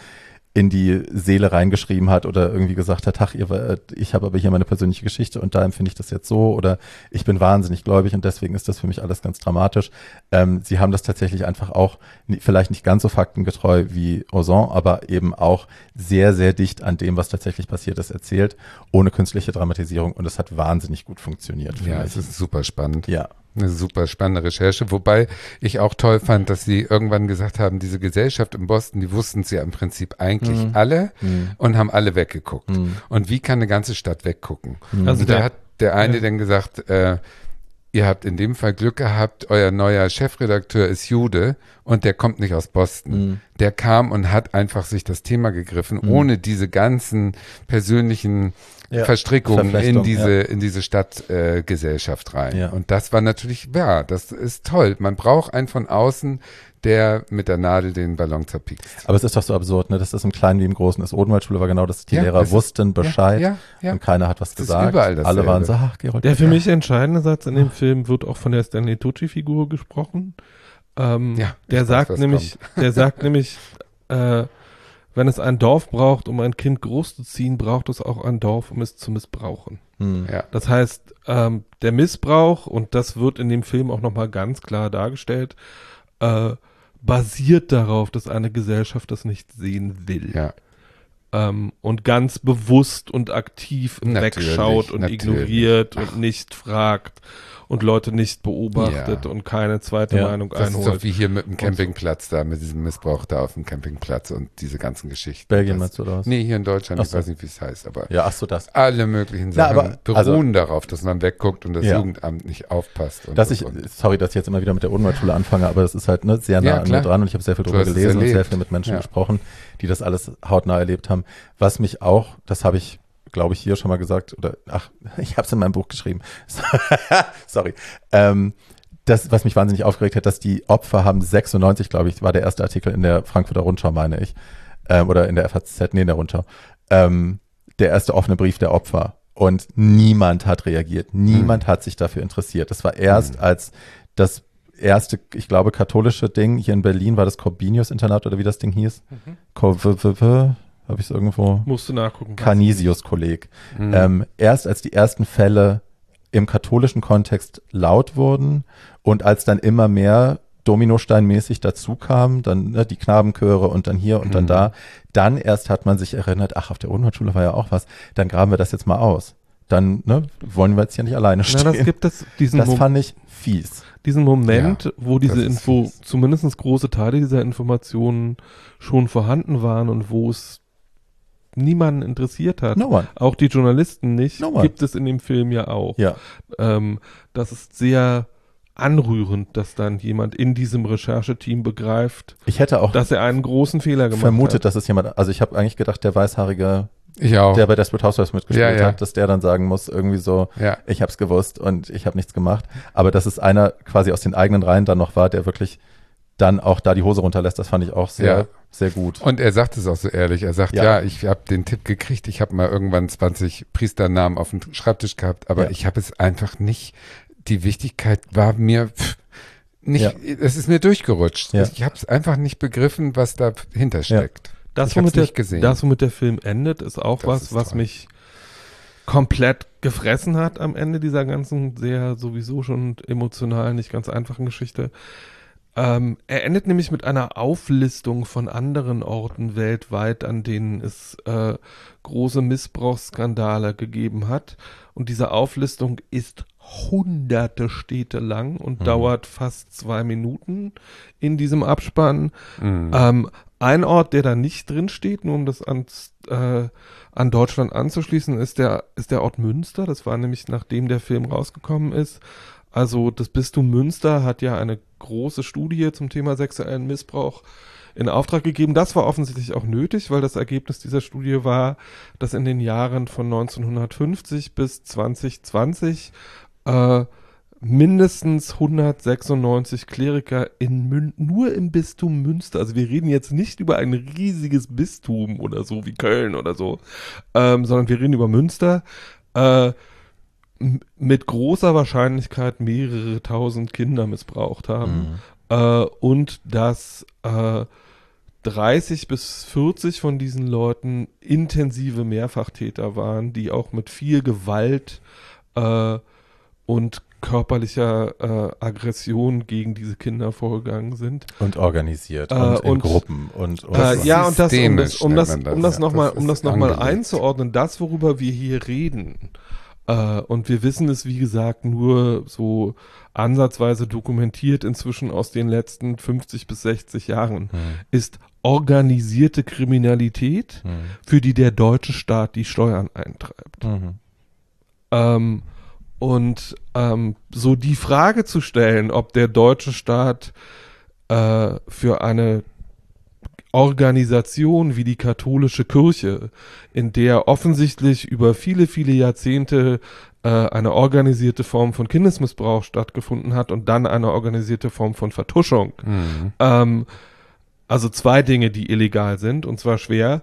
Seele reingeschrieben hat oder irgendwie gesagt hat, ach, ich habe aber hier meine persönliche Geschichte und da empfinde ich das jetzt so, oder ich bin wahnsinnig gläubig und deswegen ist das für mich alles ganz dramatisch. Sie haben das tatsächlich einfach auch, vielleicht nicht ganz so faktengetreu wie Ozon, aber eben auch sehr, sehr dicht an dem, was tatsächlich passiert ist, erzählt, ohne künstliche Dramatisierung, und es hat wahnsinnig gut funktioniert. Ja, finde es ich. ist super spannend. Ja. Eine super spannende Recherche, wobei ich auch toll fand, dass sie irgendwann gesagt haben, diese Gesellschaft in Boston, die wussten es ja im Prinzip eigentlich alle und haben alle weggeguckt. Und wie kann eine ganze Stadt weggucken? Also Und da hat der eine dann gesagt, ihr habt in dem Fall Glück gehabt, euer neuer Chefredakteur ist Jude und der kommt nicht aus Boston. Der kam und hat einfach sich das Thema gegriffen, ohne diese ganzen persönlichen Verstrickungen in diese Stadtgesellschaft rein. Ja. Und das war natürlich, ja, das ist toll. Man braucht einen von außen, der mit der Nadel den Ballon zerpiekst. Aber es ist doch so absurd, ne? Dass das im Kleinen wie im Großen ist. Odenwaldschule war genau das, die Ja, Lehrer das ist- wussten Bescheid ja. und keiner hat was Das ist gesagt. überall dasselbe. Alle waren so, ach, Gerold. Der für mich entscheidende Satz in dem Film wird auch von der Stanley Tucci-Figur gesprochen. Ja, Der ich sagt weiß, was nämlich, wenn es ein Dorf braucht, um ein Kind großzuziehen, braucht es auch ein Dorf, um es zu missbrauchen. Ja. Das heißt, der Missbrauch, und das wird in dem Film auch nochmal ganz klar dargestellt, basiert darauf, dass eine Gesellschaft das nicht sehen will. Ja. Und ganz bewusst und aktiv Natürlich, wegschaut und natürlich. ignoriert und nicht fragt und Leute nicht beobachtet Ja. und keine zweite Ja, Meinung Das ist einholt. doch wie hier mit dem Campingplatz da, mit diesem Missbrauch da auf dem Campingplatz und diese ganzen Geschichten. Belgien Das- meinst du, oder was? Nee, hier in Deutschland, Ach ich so. weiß nicht, wie es heißt, aber Ja, ach so, das. alle möglichen Na, Sachen aber, beruhen darauf, dass man wegguckt und das Ja. Jugendamt nicht aufpasst. Und Sorry, dass ich jetzt immer wieder mit der Odenwaldschule anfange, aber das ist halt sehr nah Ja, an mir klar. dran und ich habe sehr viel Du drüber hast es gelesen und sehr erlebt. viel mit Menschen Ja. gesprochen, die das alles hautnah erlebt haben. Was mich auch, das habe ich, glaube ich, hier schon mal gesagt, oder ich habe es in meinem Buch geschrieben. Sorry. Das, was mich wahnsinnig aufgeregt hat, dass die Opfer haben 96, glaube ich, war der erste Artikel in der Frankfurter Rundschau, meine ich, oder in der FAZ, nee, in der Rundschau, der erste offene Brief der Opfer. Und niemand hat reagiert. Niemand hat sich dafür interessiert. Das war erst als das erste, ich glaube, katholische Ding hier in Berlin, war das Corbinius-Internat oder wie das Ding hieß? Habe ich es irgendwo? Musst du nachgucken. Canisius-Kolleg. Erst als die ersten Fälle im katholischen Kontext laut wurden und als dann immer mehr Dominosteinmäßig dazu kam, dann die Knabenchöre und dann hier und dann da, dann erst hat man sich erinnert, ach, auf der Odenwaldschule war ja auch was, dann graben wir das jetzt mal aus. dann wollen wir jetzt ja nicht alleine stehen. Na, das gibt es das fand ich fies. Diesen Moment, wo diese fies. zumindest große Teile dieser Informationen schon vorhanden waren und wo es niemanden interessiert hat, No one. auch die Journalisten nicht, No one. gibt es in dem Film ja auch. Ja. Das ist sehr anrührend, dass dann jemand in diesem Rechercheteam begreift, Ich hätte auch dass er einen großen Fehler gemacht vermutet, hat. dass es jemand, also ich habe eigentlich gedacht, der weißhaarige, Ich auch. der bei Desperate Housewives mitgespielt Ja. hat, dass der dann sagen muss, irgendwie so, Ja. ich habe es gewusst und ich habe nichts gemacht. Aber dass es einer quasi aus den eigenen Reihen dann noch war, der wirklich dann auch da die Hose runterlässt, das fand ich auch sehr, sehr gut. Und er sagt es auch so ehrlich. Er sagt, ich habe den Tipp gekriegt, ich habe mal irgendwann 20 Priesternamen auf dem Schreibtisch gehabt, aber ich habe es einfach nicht, die Wichtigkeit war mir es ist mir durchgerutscht. Ja. Ich habe es einfach nicht begriffen, was dahinter steckt. Das, Ich hab's womit nicht gesehen. womit der Film endet, ist auch Das ist was toll. mich komplett gefressen hat am Ende dieser ganzen sehr sowieso schon emotional nicht ganz einfachen Geschichte. Er endet nämlich mit einer Auflistung von anderen Orten weltweit, an denen es große Missbrauchsskandale gegeben hat. Und diese Auflistung ist hunderte Städte lang und dauert fast 2 Minuten in diesem Abspann. Ein Ort, der da nicht drin steht, nur um das an Deutschland anzuschließen, ist der Ort Münster. Das war nämlich, nachdem der Film rausgekommen ist. Also das Bistum Münster hat ja eine große Studie zum Thema sexuellen Missbrauch in Auftrag gegeben. Das war offensichtlich auch nötig, weil das Ergebnis dieser Studie war, dass in den Jahren von 1950 bis 2020 mindestens 196 Kleriker nur im Bistum Münster, also wir reden jetzt nicht über ein riesiges Bistum oder so wie Köln oder so, sondern wir reden über Münster, mit großer Wahrscheinlichkeit mehrere tausend Kinder missbraucht haben und dass 30 bis 40 von diesen Leuten intensive Mehrfachtäter waren, die auch mit viel Gewalt und körperlicher Aggression gegen diese Kinder vorgegangen sind. Und organisiert und in Gruppen und Ja, und das, Systemisch um das nennt man das. nochmal Angelegt. einzuordnen, das, worüber wir hier reden, und wir wissen es, wie gesagt, nur so ansatzweise dokumentiert inzwischen aus den letzten 50 bis 60 Jahren, ist organisierte Kriminalität, für die der deutsche Staat die Steuern eintreibt. So die Frage zu stellen, ob der deutsche Staat für eine Organisation wie die katholische Kirche, in der offensichtlich über viele, viele Jahrzehnte eine organisierte Form von Kindesmissbrauch stattgefunden hat und dann eine organisierte Form von Vertuschung. Also 2 Dinge, die illegal sind, und zwar schwer.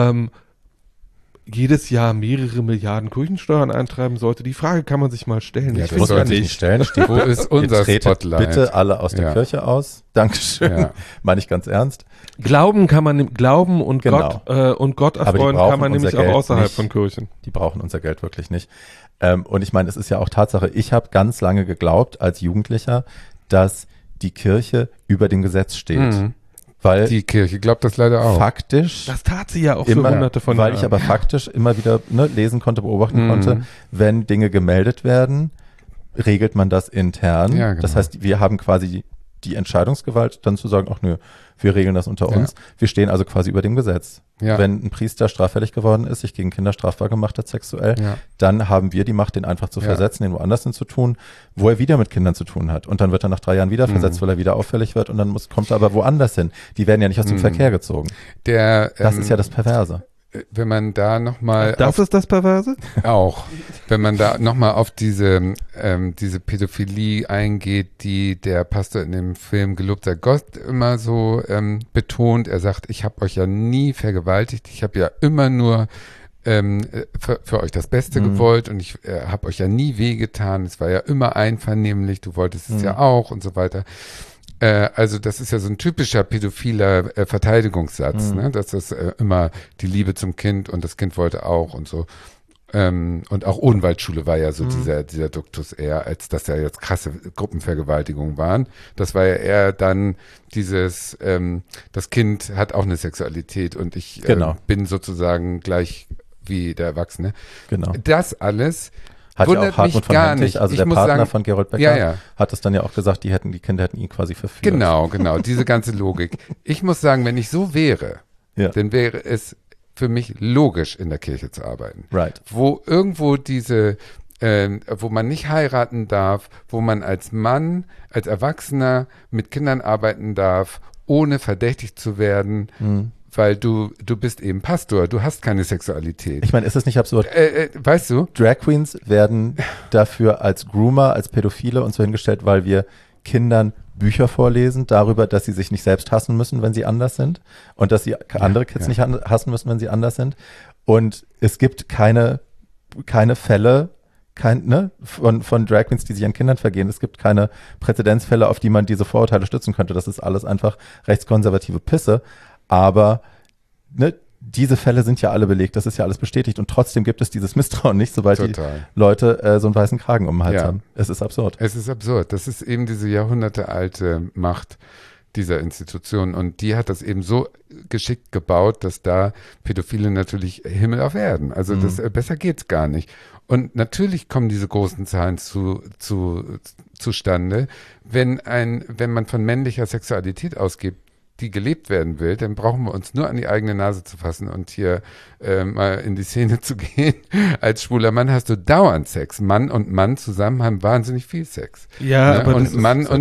Jedes Jahr mehrere Milliarden Kirchensteuern eintreiben sollte. Die Frage kann man sich mal stellen. Ja, Ich das finde ja sollte ich nicht stellen. Wo ist unser Ihr tretet Spotlight? bitte alle aus der Kirche aus. Dankeschön. Ja. Meine ich ganz ernst. Glauben und Genau. Gott Aber die erfreuen brauchen kann man nämlich unser auch Geld außerhalb nicht. von Kirchen. Die brauchen unser Geld wirklich nicht. Und ich meine, es ist ja auch Tatsache, ich habe ganz lange geglaubt als Jugendlicher, dass die Kirche über dem Gesetz steht. Weil Die Kirche glaubt das leider auch. faktisch Das tat sie ja auch für immer, hunderte von weil Jahren. ich aber faktisch immer wieder lesen konnte, beobachten konnte, wenn Dinge gemeldet werden, regelt man das intern. Ja, genau. Das heißt, wir haben quasi die Entscheidungsgewalt, dann zu sagen, ach nö, wir regeln das unter uns. Wir stehen also quasi über dem Gesetz. Ja. Wenn ein Priester straffällig geworden ist, sich gegen Kinder strafbar gemacht hat sexuell, dann haben wir die Macht, den einfach zu versetzen, den woanders hin zu tun, wo er wieder mit Kindern zu tun hat. Und dann wird er nach 3 Jahren wieder versetzt, weil er wieder auffällig wird und dann kommt er aber woanders hin. Die werden ja nicht aus dem Verkehr gezogen. Das ist ja das Perverse. Wenn man da nochmal Das ist das Perverse? wenn man da nochmal auf diese Pädophilie eingeht, die der Pastor in dem Film Gelobt sei Gott immer so betont. Er sagt, ich habe euch ja nie vergewaltigt, ich habe ja immer nur für euch das Beste gewollt und ich habe euch ja nie wehgetan, es war ja immer einvernehmlich, du wolltest es ja auch und so weiter. Also das ist ja so ein typischer pädophiler Verteidigungssatz, ne? Dass das immer die Liebe zum Kind und das Kind wollte auch und so. Und auch Odenwaldschule war ja so dieser Duktus eher, als dass ja jetzt krasse Gruppenvergewaltigungen waren. Das war ja eher dann dieses, das Kind hat auch eine Sexualität und ich bin sozusagen gleich wie der Erwachsene. Genau. Das alles Hat ja wundert auch Hartmut mich von gar Hentig, nicht. also Ich der muss Partner sagen, von Gerold Becker, ja. hat es dann ja auch gesagt, die Kinder hätten ihn quasi verführt. Genau, diese ganze Logik. Ich muss sagen, wenn ich so wäre, Ja. dann wäre es für mich logisch, in der Kirche zu arbeiten. Right. Wo irgendwo wo man nicht heiraten darf, wo man als Mann, als Erwachsener mit Kindern arbeiten darf, ohne verdächtigt zu werden, weil du bist eben Pastor, du hast keine Sexualität. Ich meine, ist es nicht absurd? Weißt du? Drag Queens werden dafür als Groomer, als Pädophile und so hingestellt, weil wir Kindern Bücher vorlesen darüber, dass sie sich nicht selbst hassen müssen, wenn sie anders sind und dass sie andere Kids nicht hassen müssen, wenn sie anders sind. Und es gibt keine Fälle von Drag Queens, die sich an Kindern vergehen. Es gibt keine Präzedenzfälle, auf die man diese Vorurteile stützen könnte. Das ist alles einfach rechtskonservative Pisse. Aber diese Fälle sind ja alle belegt, das ist ja alles bestätigt und trotzdem gibt es dieses Misstrauen nicht, sobald die Leute so einen weißen Kragen um den Hals haben. Es ist absurd. Es ist absurd. Das ist eben diese jahrhundertealte Macht dieser Institution und die hat das eben so geschickt gebaut, dass da Pädophile natürlich Himmel auf Erden. Also besser geht's gar nicht. Und natürlich kommen diese großen Zahlen zustande, wenn man von männlicher Sexualität ausgeht, die gelebt werden will, dann brauchen wir uns nur an die eigene Nase zu fassen und hier mal in die Szene zu gehen. Als schwuler Mann hast du dauernd Sex. Mann und Mann zusammen haben wahnsinnig viel Sex. Ja, aber und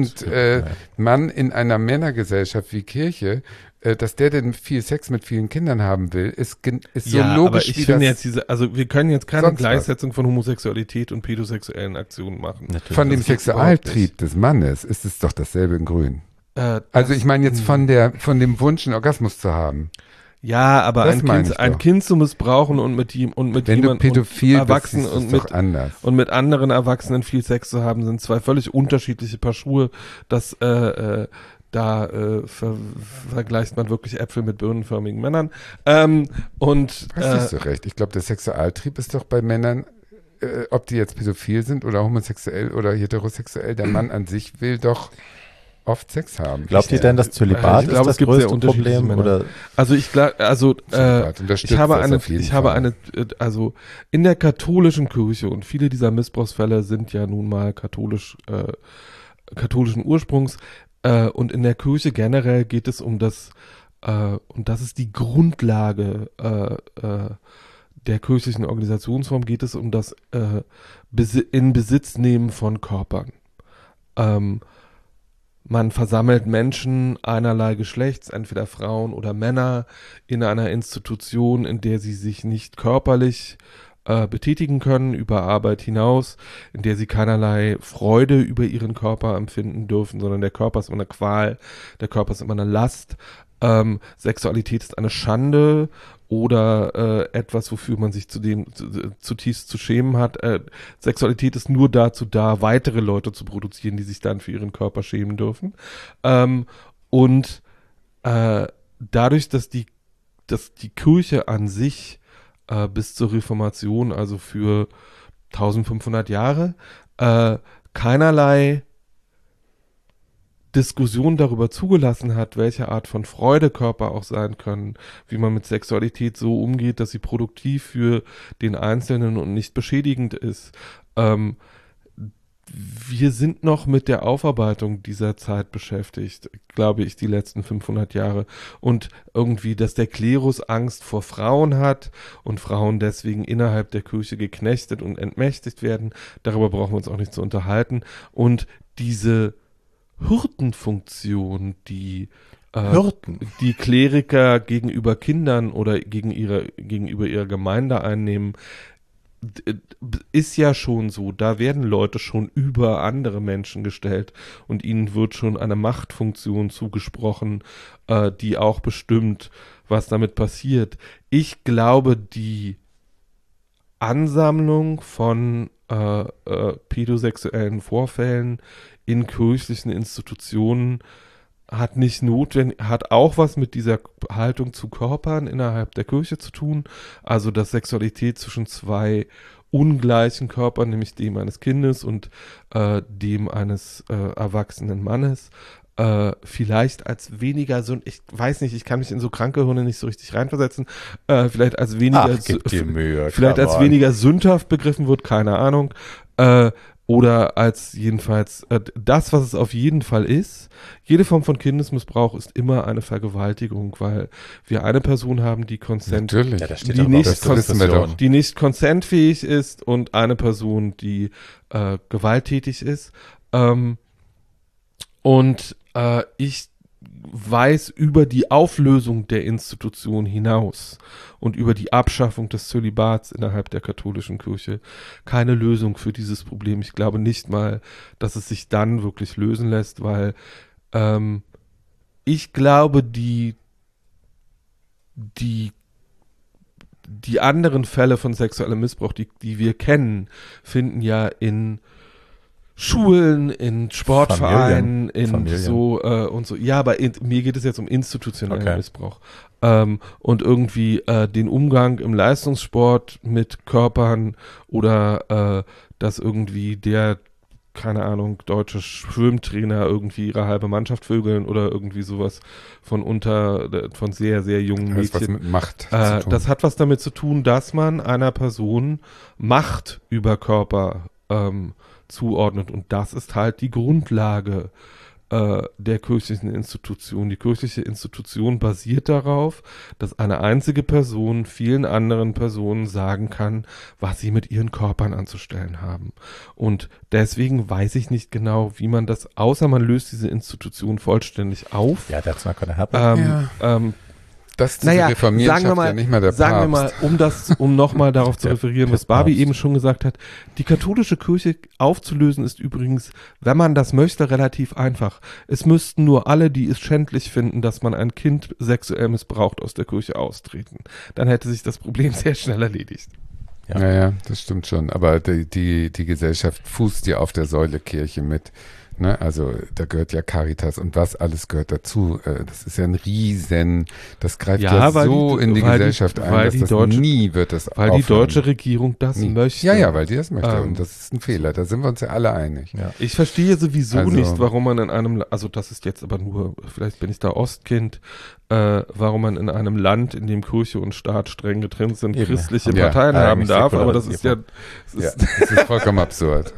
Mann in einer Männergesellschaft wie Kirche, dass der denn viel Sex mit vielen Kindern haben will, ist so logisch aber ich wie finde das. jetzt wir können jetzt keine sonst Gleichsetzung von Homosexualität und pädosexuellen Aktionen machen. Natürlich. Von dem Das gibt's Sexualtrieb des Mannes ist es doch dasselbe in Grün. Also ich meine jetzt von dem Wunsch, einen Orgasmus zu haben. Ja, aber Das meine ich ein doch. Kind zu missbrauchen und mit Wenn du jemandem pädophil bist, Erwachsenen ist das und doch anders. mit anderen Erwachsenen viel Sex zu haben, sind zwei völlig unterschiedliche Paar Schuhe. Das vergleicht man wirklich Äpfel mit birnenförmigen Männern. Hast du recht. Ich glaube, der Sexualtrieb ist doch bei Männern, ob die jetzt pädophil sind oder homosexuell oder heterosexuell, der Mann an sich will doch oft Sex haben. Glaubt ihr denn, dass Zölibat ich glaube, ist es gibt das sehr größte unterschiedliche Problem? Männer. Oder? Also ich glaube, also in der katholischen Kirche und viele dieser Missbrauchsfälle sind ja nun mal katholischen Ursprungs und in der Kirche generell geht es um das und das ist die Grundlage der kirchlichen Organisationsform, geht es um das in Besitz nehmen von Körpern. Man versammelt Menschen einerlei Geschlechts, entweder Frauen oder Männer, in einer Institution, in der sie sich nicht körperlich betätigen können, über Arbeit hinaus, in der sie keinerlei Freude über ihren Körper empfinden dürfen, sondern der Körper ist immer eine Qual, der Körper ist immer eine Last. Sexualität ist eine Schande oder etwas, wofür man sich zutiefst zu schämen hat. Sexualität ist nur dazu da, weitere Leute zu produzieren, die sich dann für ihren Körper schämen dürfen. Dadurch, dass die Kirche an sich bis zur Reformation, also für 1500 Jahre, keinerlei Diskussion darüber zugelassen hat, welche Art von Freude Körper auch sein können, wie man mit Sexualität so umgeht, dass sie produktiv für den Einzelnen und nicht beschädigend ist. Wir sind noch mit der Aufarbeitung dieser Zeit beschäftigt, glaube ich, die letzten 500 Jahre. Und irgendwie, dass der Klerus Angst vor Frauen hat und Frauen deswegen innerhalb der Kirche geknechtet und entmächtigt werden, darüber brauchen wir uns auch nicht zu unterhalten. Und diese Hirtenfunktion, die die Kleriker gegenüber Kindern oder gegenüber ihrer Gemeinde einnehmen, ist ja schon so. Da werden Leute schon über andere Menschen gestellt und ihnen wird schon eine Machtfunktion zugesprochen, die auch bestimmt, was damit passiert. Ich glaube, die Ansammlung von pädosexuellen Vorfällen in kirchlichen Institutionen hat auch was mit dieser Haltung zu Körpern innerhalb der Kirche zu tun, also dass Sexualität zwischen zwei ungleichen Körpern, nämlich dem eines Kindes und dem eines erwachsenen Mannes, vielleicht als weniger, ich weiß nicht, ich kann mich in so kranke Hirne nicht so richtig reinversetzen, vielleicht als weniger, gib dir Mühe, vielleicht als come on. weniger sündhaft begriffen wird, keine Ahnung, oder als jedenfalls das, was es auf jeden Fall ist. Jede Form von Kindesmissbrauch ist immer eine Vergewaltigung, weil wir eine Person haben, die Natürlich. Ja, das steht die doch nicht, das wissen wir doch. die nicht konsentfähig ist und eine Person, die gewalttätig ist. Ich weiß über die Auflösung der Institution hinaus und über die Abschaffung des Zölibats innerhalb der katholischen Kirche keine Lösung für dieses Problem. Ich glaube nicht mal, dass es sich dann wirklich lösen lässt, weil ich glaube, die anderen Fälle von sexuellem Missbrauch, die wir kennen, finden ja in Schulen, in Sportvereinen, Familien. so und so. Ja, aber mir geht es jetzt um institutionellen Missbrauch. Und irgendwie den Umgang im Leistungssport mit Körpern oder dass irgendwie keine Ahnung, deutsche Schwimmtrainer irgendwie ihre halbe Mannschaft vögeln oder irgendwie sowas von sehr, sehr jungen Das hat was Mädchen. mit Macht zu tun. Das hat was damit zu tun, dass man einer Person Macht über Körper zuordnet. Und das ist halt die Grundlage der kirchlichen Institution. Die kirchliche Institution basiert darauf, dass eine einzige Person vielen anderen Personen sagen kann, was sie mit ihren Körpern anzustellen haben. Und deswegen weiß ich nicht genau, wie man das, außer man löst diese Institution vollständig auf. Ja, that's not gonna happen. Das zu reformieren schafft ja nicht mal der Papst. Sagen wir mal, um nochmal darauf zu referieren, was Barbie eben schon gesagt hat, die katholische Kirche aufzulösen ist übrigens, wenn man das möchte, relativ einfach. Es müssten nur alle, die es schändlich finden, dass man ein Kind sexuell missbraucht, aus der Kirche austreten. Dann hätte sich das Problem sehr schnell erledigt. Ja, das stimmt schon. Aber die Gesellschaft fußt ja auf der Säule Kirche mit. Ne? Also da gehört ja Caritas und was alles gehört dazu. Das ist ja ein das greift ja so in die Gesellschaft ein, dass das nie wird das Weil aufhören. die deutsche Regierung das möchte. Ja, weil die das möchte und das ist ein Fehler. Da sind wir uns ja alle einig. Ja. Ich verstehe sowieso nicht, warum man in einem, also das ist jetzt aber nur, vielleicht bin ich da Ostkind, warum man in einem Land, in dem Kirche und Staat streng getrennt sind, christliche Parteien haben darf, aber das ist ja... Es ist vollkommen absurd.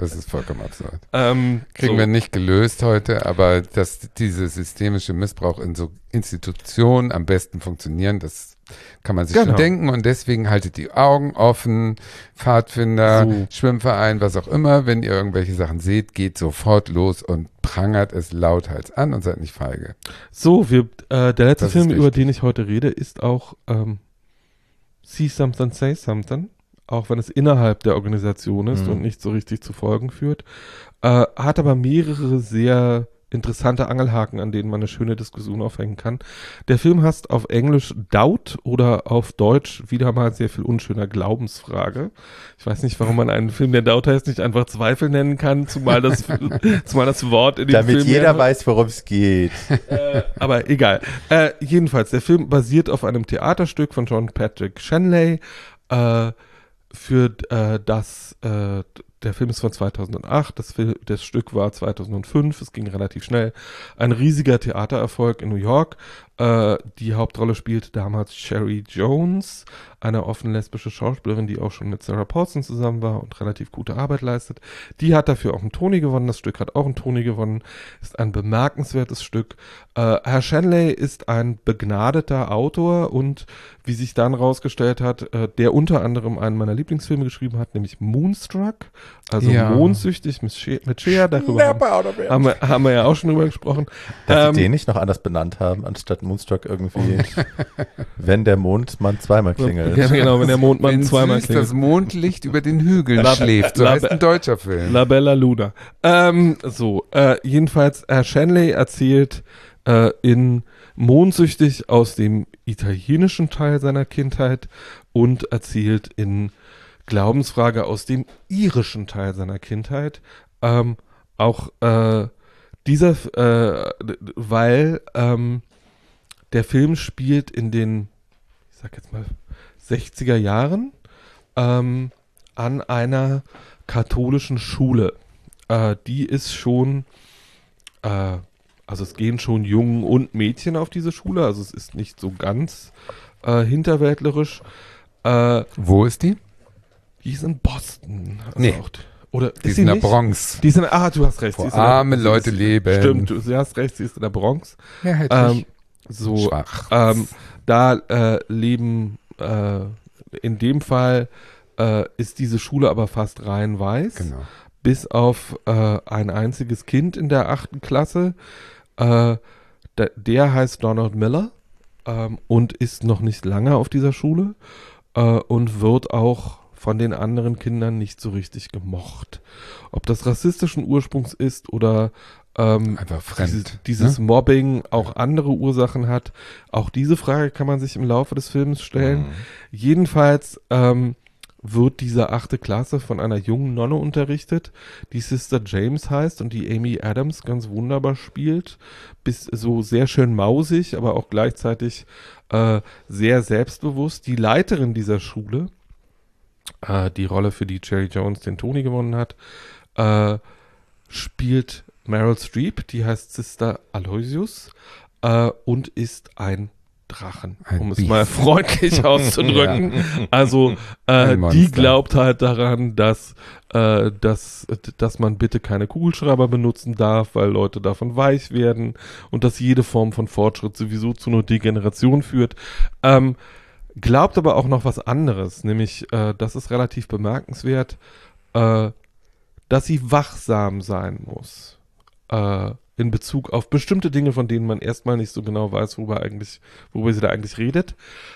Kriegen wir nicht gelöst heute, aber dass diese systemische Missbrauch in so Institutionen am besten funktionieren, das kann man sich schon denken und deswegen haltet die Augen offen, Pfadfinder, Schwimmverein, was auch immer, wenn ihr irgendwelche Sachen seht, geht sofort los und prangert es lauthals an und seid nicht feige. So, der letzte Film, über den ich heute rede, ist auch See Something, Say Something, auch wenn es innerhalb der Organisation ist und nicht so richtig zu Folgen führt, hat aber mehrere sehr interessante Angelhaken, an denen man eine schöne Diskussion aufhängen kann. Der Film heißt auf Englisch Doubt oder auf Deutsch wieder mal sehr viel unschöner Glaubensfrage. Ich weiß nicht, warum man einen Film, der Doubt heißt, nicht einfach Zweifel nennen kann, zumal das Wort in dem Damit Film... jeder weiß, worum es geht. Aber egal. Jedenfalls, der Film basiert auf einem Theaterstück von John Patrick Shanley, der Film ist von 2008, das Stück war 2005, es ging relativ schnell. Ein riesiger Theatererfolg in New York. Die Hauptrolle spielte damals Cherry Jones, eine offen lesbische Schauspielerin, die auch schon mit Sarah Paulson zusammen war und relativ gute Arbeit leistet. Die hat dafür auch einen Tony gewonnen, das Stück hat auch einen Tony gewonnen, ist ein bemerkenswertes Stück. Herr Shanley ist ein begnadeter Autor und wie sich dann rausgestellt hat, der unter anderem einen meiner Lieblingsfilme geschrieben hat, nämlich Moonstruck, also Mondsüchtig mit Cher, darüber haben wir ja auch schon drüber gesprochen. Dass sie den nicht noch anders benannt haben, anstatt Moonstruck irgendwie, wenn der Mondmann zweimal klingelt. Ja, genau, wenn der Mondmann zweimal klingelt. das Mondlicht über den Hügeln schläft, so heißt ein deutscher Film. La Bella Luna. Jedenfalls, Herr Shanley erzählt in Mondsüchtig aus dem italienischen Teil seiner Kindheit und erzählt in Glaubensfrage aus dem irischen Teil seiner Kindheit. Weil der Film spielt in den, ich sag jetzt mal, 60er Jahren an einer katholischen Schule. Die ist schon also es gehen schon Jungen und Mädchen auf diese Schule, also es ist nicht so ganz hinterwäldlerisch. Wo ist die? Die ist in Boston. Also Nee. Oder Die ist ist sie in der nicht? Bronx. Die ist in, du hast recht. Wo sie ist in der- arme sie Leute ist, leben. Stimmt, du hast recht, sie ist in der Bronx. Mehrheitlich So, schwach. da leben, in dem Fall ist diese Schule aber fast rein weiß. Genau. Bis auf ein einziges Kind in der 8. Klasse. Der heißt Donald Miller und ist noch nicht lange auf dieser Schule und wird auch von den anderen Kindern nicht so richtig gemocht. Ob das rassistischen Ursprungs ist oder Einfach fremd. dieses Mobbing auch andere Ursachen hat, auch diese Frage kann man sich im Laufe des Films stellen. Jedenfalls wird diese 8. Klasse von einer jungen Nonne unterrichtet, die Sister James heißt und die Amy Adams ganz wunderbar spielt. Bis so sehr schön mausig, aber auch gleichzeitig sehr selbstbewusst. Die Leiterin dieser Schule, die Rolle, für die Cherry Jones den Tony gewonnen hat, spielt Meryl Streep, die heißt Sister Aloysius und ist ein Drachen, um es mal freundlich auszudrücken. Also die glaubt halt daran, dass man bitte keine Kugelschreiber benutzen darf, weil Leute davon weich werden und dass jede Form von Fortschritt sowieso zu einer Degeneration führt. Glaubt aber auch noch was anderes, nämlich, das ist relativ bemerkenswert, dass sie wachsam sein muss. In Bezug auf bestimmte Dinge, von denen man erstmal nicht so genau weiß, worüber sie da eigentlich redet.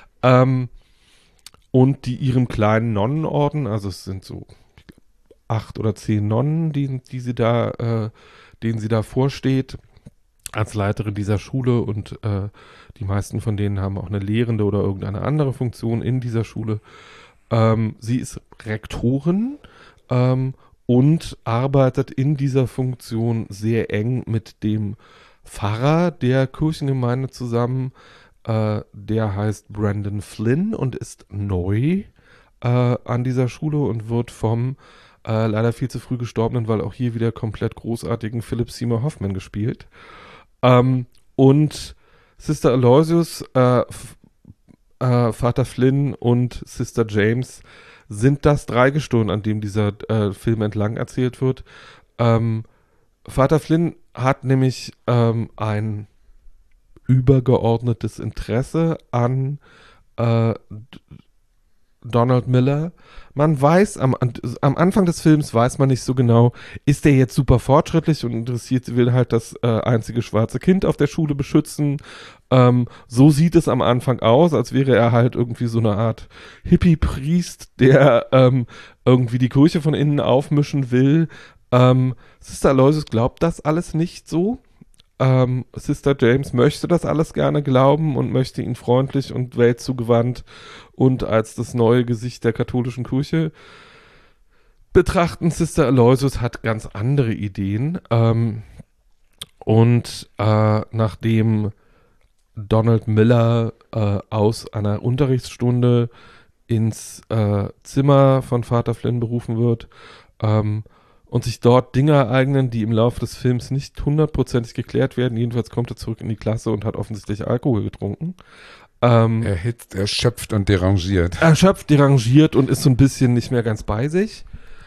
Und die ihrem kleinen Nonnenorden, also es sind so 8 oder 10 Nonnen, denen sie da vorsteht, als Leiterin dieser Schule und die meisten von denen haben auch eine lehrende oder irgendeine andere Funktion in dieser Schule. Sie ist Rektorin und arbeitet in dieser Funktion sehr eng mit dem Pfarrer der Kirchengemeinde zusammen. Der heißt Brandon Flynn und ist neu an dieser Schule und wird vom leider viel zu früh gestorbenen, weil auch hier wieder komplett großartigen Philip Seymour Hoffman gespielt. Und Sister Aloysius, Vater Flynn und Sister James sind das Dreigestirn, an dem dieser Film entlang erzählt wird. Vater Flynn hat nämlich ein übergeordnetes Interesse an Donald Miller. Man weiß, am Anfang des Films weiß man nicht so genau, ist der jetzt super fortschrittlich und will halt das einzige schwarze Kind auf der Schule beschützen. So sieht es am Anfang aus, als wäre er halt irgendwie so eine Art Hippie-Priest, der irgendwie die Kirche von innen aufmischen will. Sister Aloysius glaubt das alles nicht so. Sister James möchte das alles gerne glauben und möchte ihn freundlich und weltzugewandt und als das neue Gesicht der katholischen Kirche betrachten. Sister Aloysius hat ganz andere Ideen. Nachdem Donald Miller aus einer Unterrichtsstunde ins Zimmer von Vater Flynn berufen wird, und sich dort Dinge ereignen, die im Laufe des Films nicht hundertprozentig geklärt werden. Jedenfalls kommt er zurück in die Klasse und hat offensichtlich Alkohol getrunken. Erschöpft und derangiert. Erschöpft, derangiert und ist so ein bisschen nicht mehr ganz bei sich.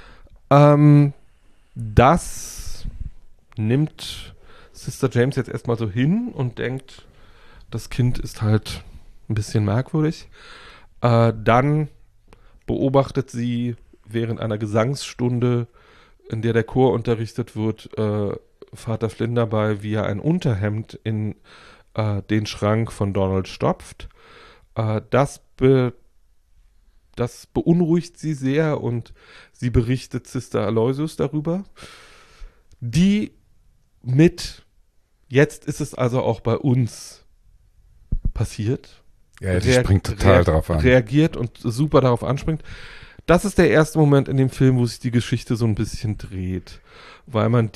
Das nimmt Sister James jetzt erstmal so hin und denkt, das Kind ist halt ein bisschen merkwürdig. Dann beobachtet sie während einer Gesangsstunde, in der Chor unterrichtet wird, Vater Flynn dabei, wie er ein Unterhemd in den Schrank von Donald stopft. Das beunruhigt sie sehr und sie berichtet Sister Aloysius darüber. Jetzt ist es also auch bei uns passiert. Ja, die springt total drauf an. Reagiert und super darauf anspringt. Das ist der erste Moment in dem Film, wo sich die Geschichte so ein bisschen dreht, weil man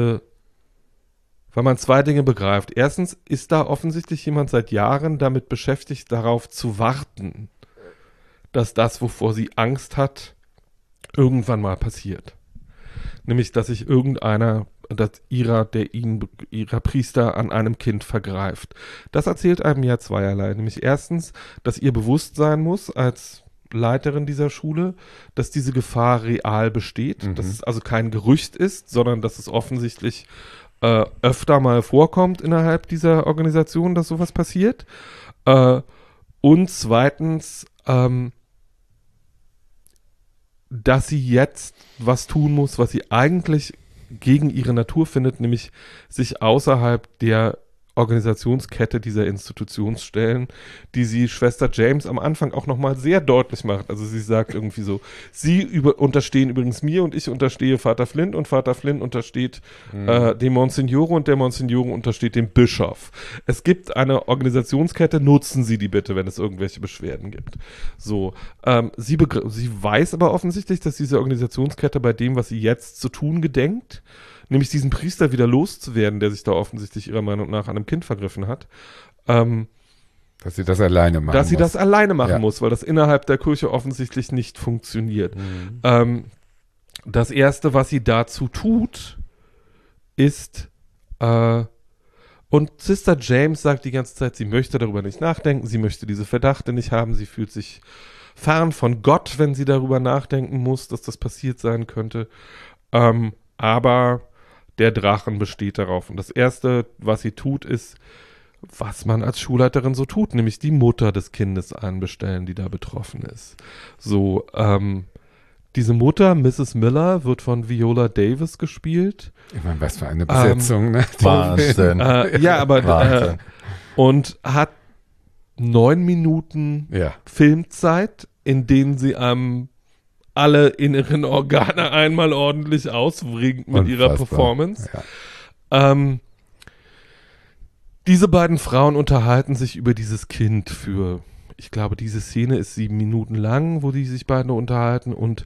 zwei Dinge begreift. Erstens ist da offensichtlich jemand seit Jahren damit beschäftigt, darauf zu warten, dass das, wovor sie Angst hat, irgendwann mal passiert. Nämlich, dass sich irgendeiner ihrer Priester an einem Kind vergreift. Das erzählt einem ja zweierlei. Nämlich erstens, dass ihr bewusst sein muss als Leiterin dieser Schule, dass diese Gefahr real besteht, dass es also kein Gerücht ist, sondern dass es offensichtlich öfter mal vorkommt innerhalb dieser Organisation, dass sowas passiert. Und zweitens, dass sie jetzt was tun muss, was sie eigentlich gegen ihre Natur findet, nämlich sich außerhalb der Organisationskette dieser Institution stellen, die sie Schwester James am Anfang auch nochmal sehr deutlich macht. Also sie sagt irgendwie so, sie unterstehen übrigens mir und ich unterstehe Vater Flint und Vater Flint untersteht dem Monsignore und der Monsignore untersteht dem Bischof. Es gibt eine Organisationskette, nutzen Sie die bitte, wenn es irgendwelche Beschwerden gibt. So, sie weiß aber offensichtlich, dass diese Organisationskette bei dem, was sie jetzt zu tun gedenkt, nämlich diesen Priester wieder loszuwerden, der sich da offensichtlich ihrer Meinung nach an einem Kind vergriffen hat. Dass sie das alleine machen Dass sie das alleine machen muss, weil das innerhalb der Kirche offensichtlich nicht funktioniert. Das Erste, was sie dazu tut, ist, und Sister James sagt die ganze Zeit, sie möchte darüber nicht nachdenken, sie möchte diese Verdachte nicht haben, sie fühlt sich fern von Gott, wenn sie darüber nachdenken muss, dass das passiert sein könnte. Aber der Drachen besteht darauf. Und das Erste, was sie tut, ist, was man als Schulleiterin so tut, nämlich die Mutter des Kindes einbestellen, die da betroffen ist. So, diese Mutter, Mrs. Miller, wird von Viola Davis gespielt. Ich meine, was für eine Besetzung, ne? Wahnsinn. Ja, aber und hat 9 Minuten Filmzeit, in denen sie alle inneren Organe einmal ordentlich ausbringt mit ihrer Performance. Ja. Diese beiden Frauen unterhalten sich über dieses Kind für, ich glaube, diese Szene ist 7 Minuten lang, wo die sich beide unterhalten und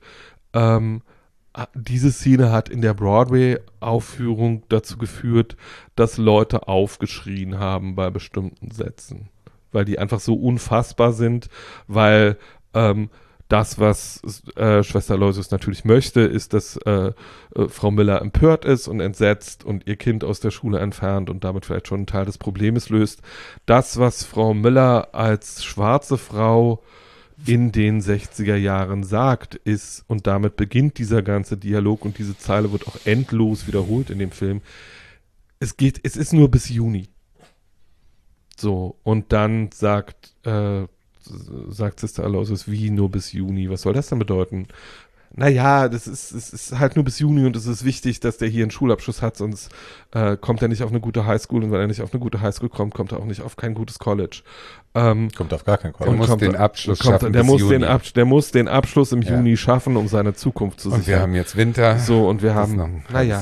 diese Szene hat in der Broadway-Aufführung dazu geführt, dass Leute aufgeschrien haben bei bestimmten Sätzen, weil die einfach so unfassbar sind, weil das, was Schwester Aloysius natürlich möchte, ist, dass Frau Miller empört ist und entsetzt und ihr Kind aus der Schule entfernt und damit vielleicht schon einen Teil des Problems löst. Das, was Frau Miller als schwarze Frau in den 60er Jahren sagt, ist, und damit beginnt dieser ganze Dialog und diese Zeile wird auch endlos wiederholt in dem Film, es ist nur bis Juni. So, und dann sagt Sister Aloysius, wie nur bis Juni? Was soll das denn bedeuten? Naja, es ist halt nur bis Juni und es ist wichtig, dass der hier einen Schulabschluss hat, sonst kommt er nicht auf eine gute Highschool und wenn er nicht auf eine gute Highschool kommt, kommt er auch nicht auf kein gutes College. Kommt auf gar kein College. Der muss den Abschluss schaffen der muss den Abschluss im Juni schaffen, um seine Zukunft zu sichern. Und wir haben jetzt Winter. So, und wir Das ist haben, noch ein halbes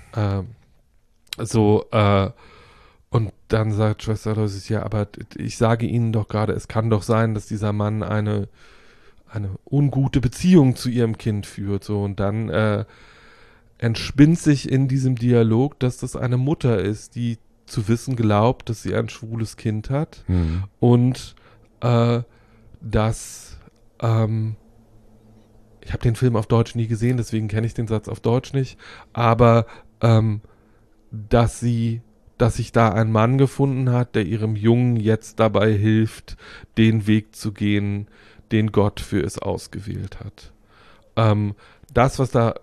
Jahr. Und dann sagt Schwester Aloysius, ja, aber ich sage Ihnen doch gerade, es kann doch sein, dass dieser Mann eine ungute Beziehung zu Ihrem Kind führt. So, und dann entspinnt sich in diesem Dialog, dass das eine Mutter ist, die zu wissen glaubt, dass sie ein schwules Kind hat. Und dass ich habe den Film auf Deutsch nie gesehen, deswegen kenne ich den Satz auf Deutsch nicht, aber dass sich da ein Mann gefunden hat, der ihrem Jungen jetzt dabei hilft, den Weg zu gehen, den Gott für es ausgewählt hat. Das,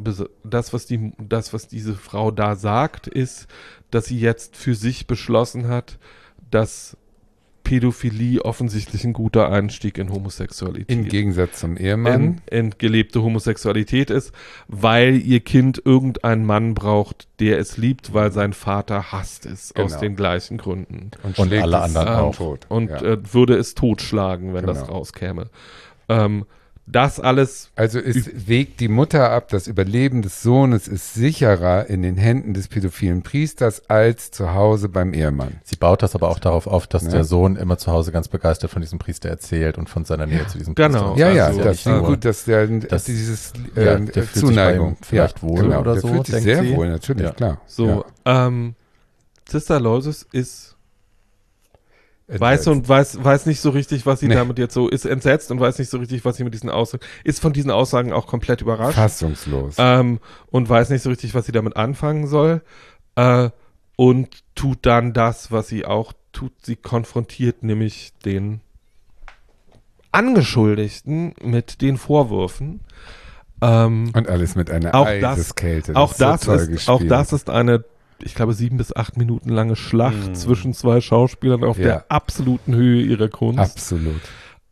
was diese Frau da sagt, ist, dass sie jetzt für sich beschlossen hat, dass Pädophilie offensichtlich ein guter Einstieg in Homosexualität. Im Gegensatz zum Ehemann. In gelebte Homosexualität ist, weil ihr Kind irgendeinen Mann braucht, der es liebt, weil sein Vater hasst es, aus den gleichen Gründen. Und alle anderen auch. Tot. Und würde es totschlagen, wenn das rauskäme. Das alles. Also es wägt die Mutter ab, das Überleben des Sohnes ist sicherer in den Händen des pädophilen Priesters als zu Hause beim Ehemann. Sie baut das aber auch darauf auf, dass der Sohn immer zu Hause ganz begeistert von diesem Priester erzählt und von seiner Nähe zu diesem Priester. Das ist gut, dass der dieses der Zuneigung vielleicht wohl oder der so. Fühlt sich sehr wohl, natürlich, klar. So, Sister Aloysius ist Weiß und weiß nicht so richtig, was sie damit jetzt so ist, entsetzt und weiß nicht so richtig, was sie mit diesen Aussagen, ist von diesen Aussagen auch komplett überrascht. Fassungslos. Und weiß nicht so richtig, was sie damit anfangen soll. Und tut dann das, was sie auch tut. Sie konfrontiert nämlich den Angeschuldigten mit den Vorwürfen. Und alles mit einer Eiseskälte. Auch das ist eine, ich glaube, 7 bis 8 Minuten lange Schlacht zwischen zwei Schauspielern auf der absoluten Höhe ihrer Kunst. Absolut.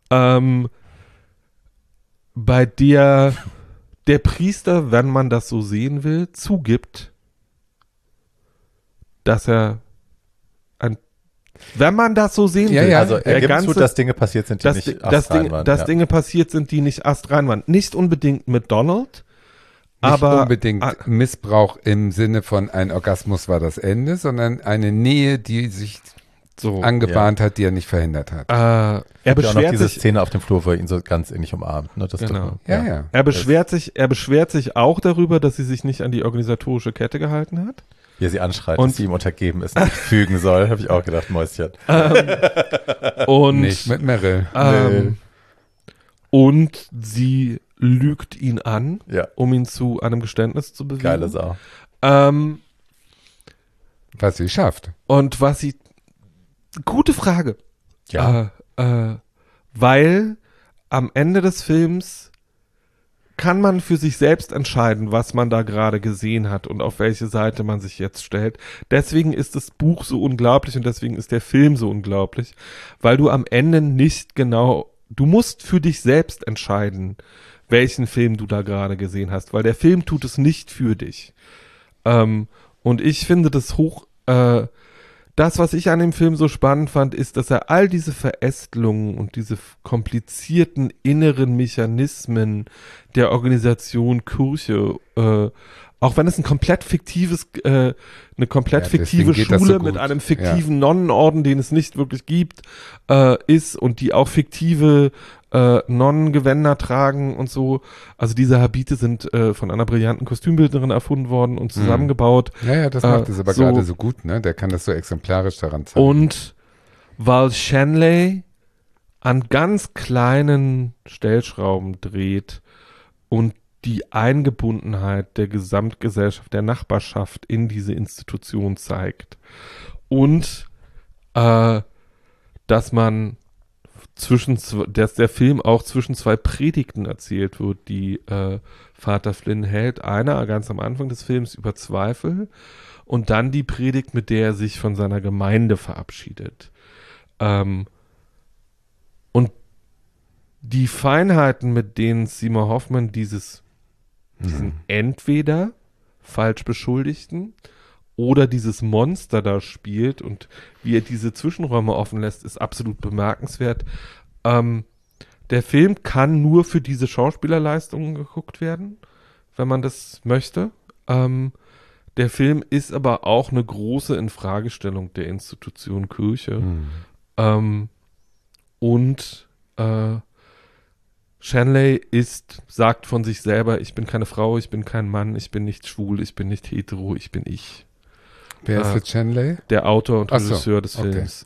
Bei der Priester, wenn man das so sehen will, zugibt, dass er wenn man das so sehen will. Also er gibt zu, dass Dinge passiert sind, die nicht astrein waren. Dass Dinge passiert sind, die nicht astrein waren. Nicht unbedingt mit Donald, aber nicht unbedingt Missbrauch im Sinne von ein Orgasmus war das Ende, sondern eine Nähe, die sich so angebahnt hat, die er nicht verhindert hat. Er beschwert auch noch diese sich, Szene auf dem Flur, wo er ihn so ganz innig umarmt. Ne? Das genau. Er beschwert sich auch darüber, dass sie sich nicht an die organisatorische Kette gehalten hat. Wie er sie anschreit, dass sie ihm untergeben ist, nicht fügen soll, habe ich auch gedacht, Mäuschen. Und nicht mit Meryl. Und sie lügt ihn an, um ihn zu einem Geständnis zu bewegen. Geile Sau. Was sie schafft. Und was sie... Gute Frage. Ja. Weil am Ende des Films kann man für sich selbst entscheiden, was man da gerade gesehen hat und auf welche Seite man sich jetzt stellt. Deswegen ist das Buch so unglaublich und deswegen ist der Film so unglaublich, weil du am Ende nicht genau, du musst für dich selbst entscheiden, welchen Film du da gerade gesehen hast, weil der Film tut es nicht für dich. Und ich finde das das, was ich an dem Film so spannend fand, ist, dass er all diese Verästelungen und diese komplizierten inneren Mechanismen der Organisation Kirche, auch wenn es ein komplett fiktives, eine komplett fiktive Schule so mit einem fiktiven Nonnenorden, den es nicht wirklich gibt, ist und die auch fiktive Nonnengewänder tragen und so. Also diese Habite sind von einer brillanten Kostümbildnerin erfunden worden und zusammengebaut. Ja, das macht es aber gerade so gut, ne? Der kann das so exemplarisch daran zeigen. Und weil Shanley an ganz kleinen Stellschrauben dreht und die Eingebundenheit der Gesamtgesellschaft, der Nachbarschaft in diese Institution zeigt. Und dass der Film auch zwischen zwei Predigten erzählt wird, die Vater Flynn hält. Einer ganz am Anfang des Films über Zweifel und dann die Predigt, mit der er sich von seiner Gemeinde verabschiedet. Und die Feinheiten, mit denen Seymour Hoffman diesen entweder falsch Beschuldigten oder dieses Monster da spielt und wie er diese Zwischenräume offen lässt, ist absolut bemerkenswert. Der Film kann nur für diese Schauspielerleistungen geguckt werden, wenn man das möchte. Der Film ist aber auch eine große Infragestellung der Institution Kirche. Shanley sagt von sich selber, ich bin keine Frau, ich bin kein Mann, ich bin nicht schwul, ich bin nicht hetero, ich bin ich. Wer ist jetzt Shanley? Der Autor und Regisseur des Films.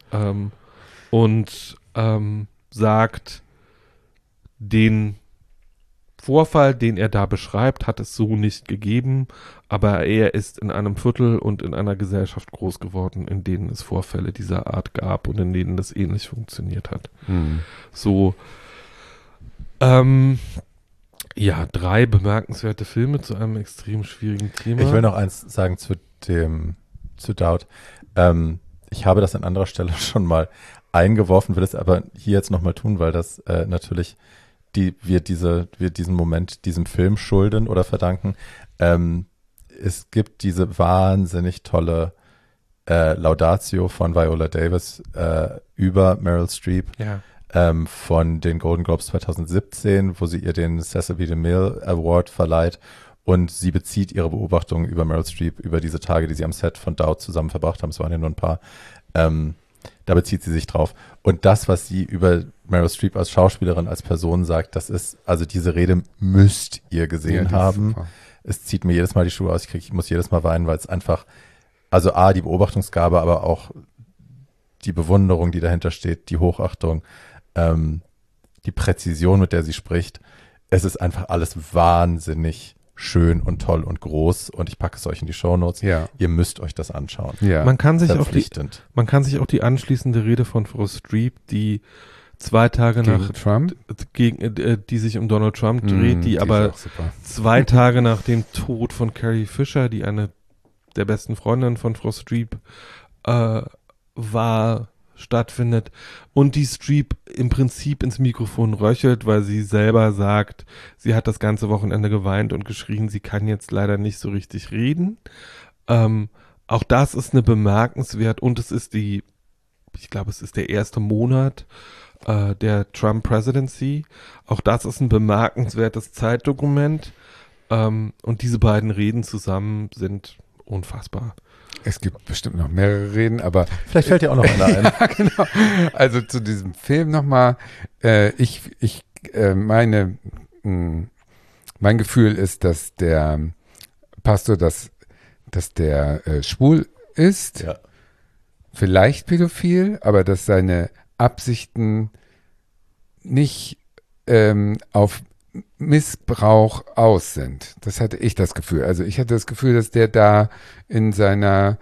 Sagt, den Vorfall, den er da beschreibt, hat es so nicht gegeben, aber er ist in einem Viertel und in einer Gesellschaft groß geworden, in denen es Vorfälle dieser Art gab und in denen das ähnlich funktioniert hat. So, 3 bemerkenswerte Filme zu einem extrem schwierigen Thema. Ich will noch eins sagen zu Doubt. Ich habe das an anderer Stelle schon mal eingeworfen, will es aber hier jetzt nochmal tun, weil das natürlich wir diesen Moment diesem Film schulden oder verdanken. Es gibt diese wahnsinnig tolle Laudatio von Viola Davis über Meryl Streep von den Golden Globes 2017, wo sie ihr den Cecil B. DeMille Award verleiht und sie bezieht ihre Beobachtungen über Meryl Streep über diese Tage, die sie am Set von Doubt zusammen verbracht haben, es waren ja nur ein paar, da bezieht sie sich drauf. Und das, was sie über Meryl Streep als Schauspielerin, als Person sagt, das ist, also diese Rede müsst ihr gesehen haben. Es zieht mir jedes Mal die Schuhe aus, ich muss jedes Mal weinen, weil es einfach, also A, die Beobachtungsgabe, aber auch die Bewunderung, die dahinter steht, die Hochachtung, die Präzision, mit der sie spricht. Es ist einfach alles wahnsinnig schön und toll und groß und ich packe es euch in die Shownotes. Ja. Ihr müsst euch das anschauen. Ja. Man kann sich auch die anschließende Rede von Frau Streep, die 2 Tage Gegen nach Trump? die sich um Donald Trump dreht, die ist aber auch super. 2 Tage nach dem Tod von Carrie Fisher, die eine der besten Freundinnen von Frau Streep war, stattfindet und die Streep im Prinzip ins Mikrofon röchelt, weil sie selber sagt, sie hat das ganze Wochenende geweint und geschrien, sie kann jetzt leider nicht so richtig reden. Auch das ist eine bemerkenswert und es ist ich glaube, es ist der erste Monat der Trump Presidency. Auch das ist ein bemerkenswertes Zeitdokument und diese beiden Reden zusammen sind unfassbar. Es gibt bestimmt noch mehrere Reden, aber Vielleicht fällt dir auch noch einer ein. ja, genau. Also zu diesem Film nochmal. Mein Gefühl ist, dass der Pastor, dass der schwul ist, Ja. vielleicht pädophil, aber dass seine Absichten nicht auf Missbrauch aus sind. Das hatte ich das Gefühl. Also ich hatte das Gefühl, dass der da in seiner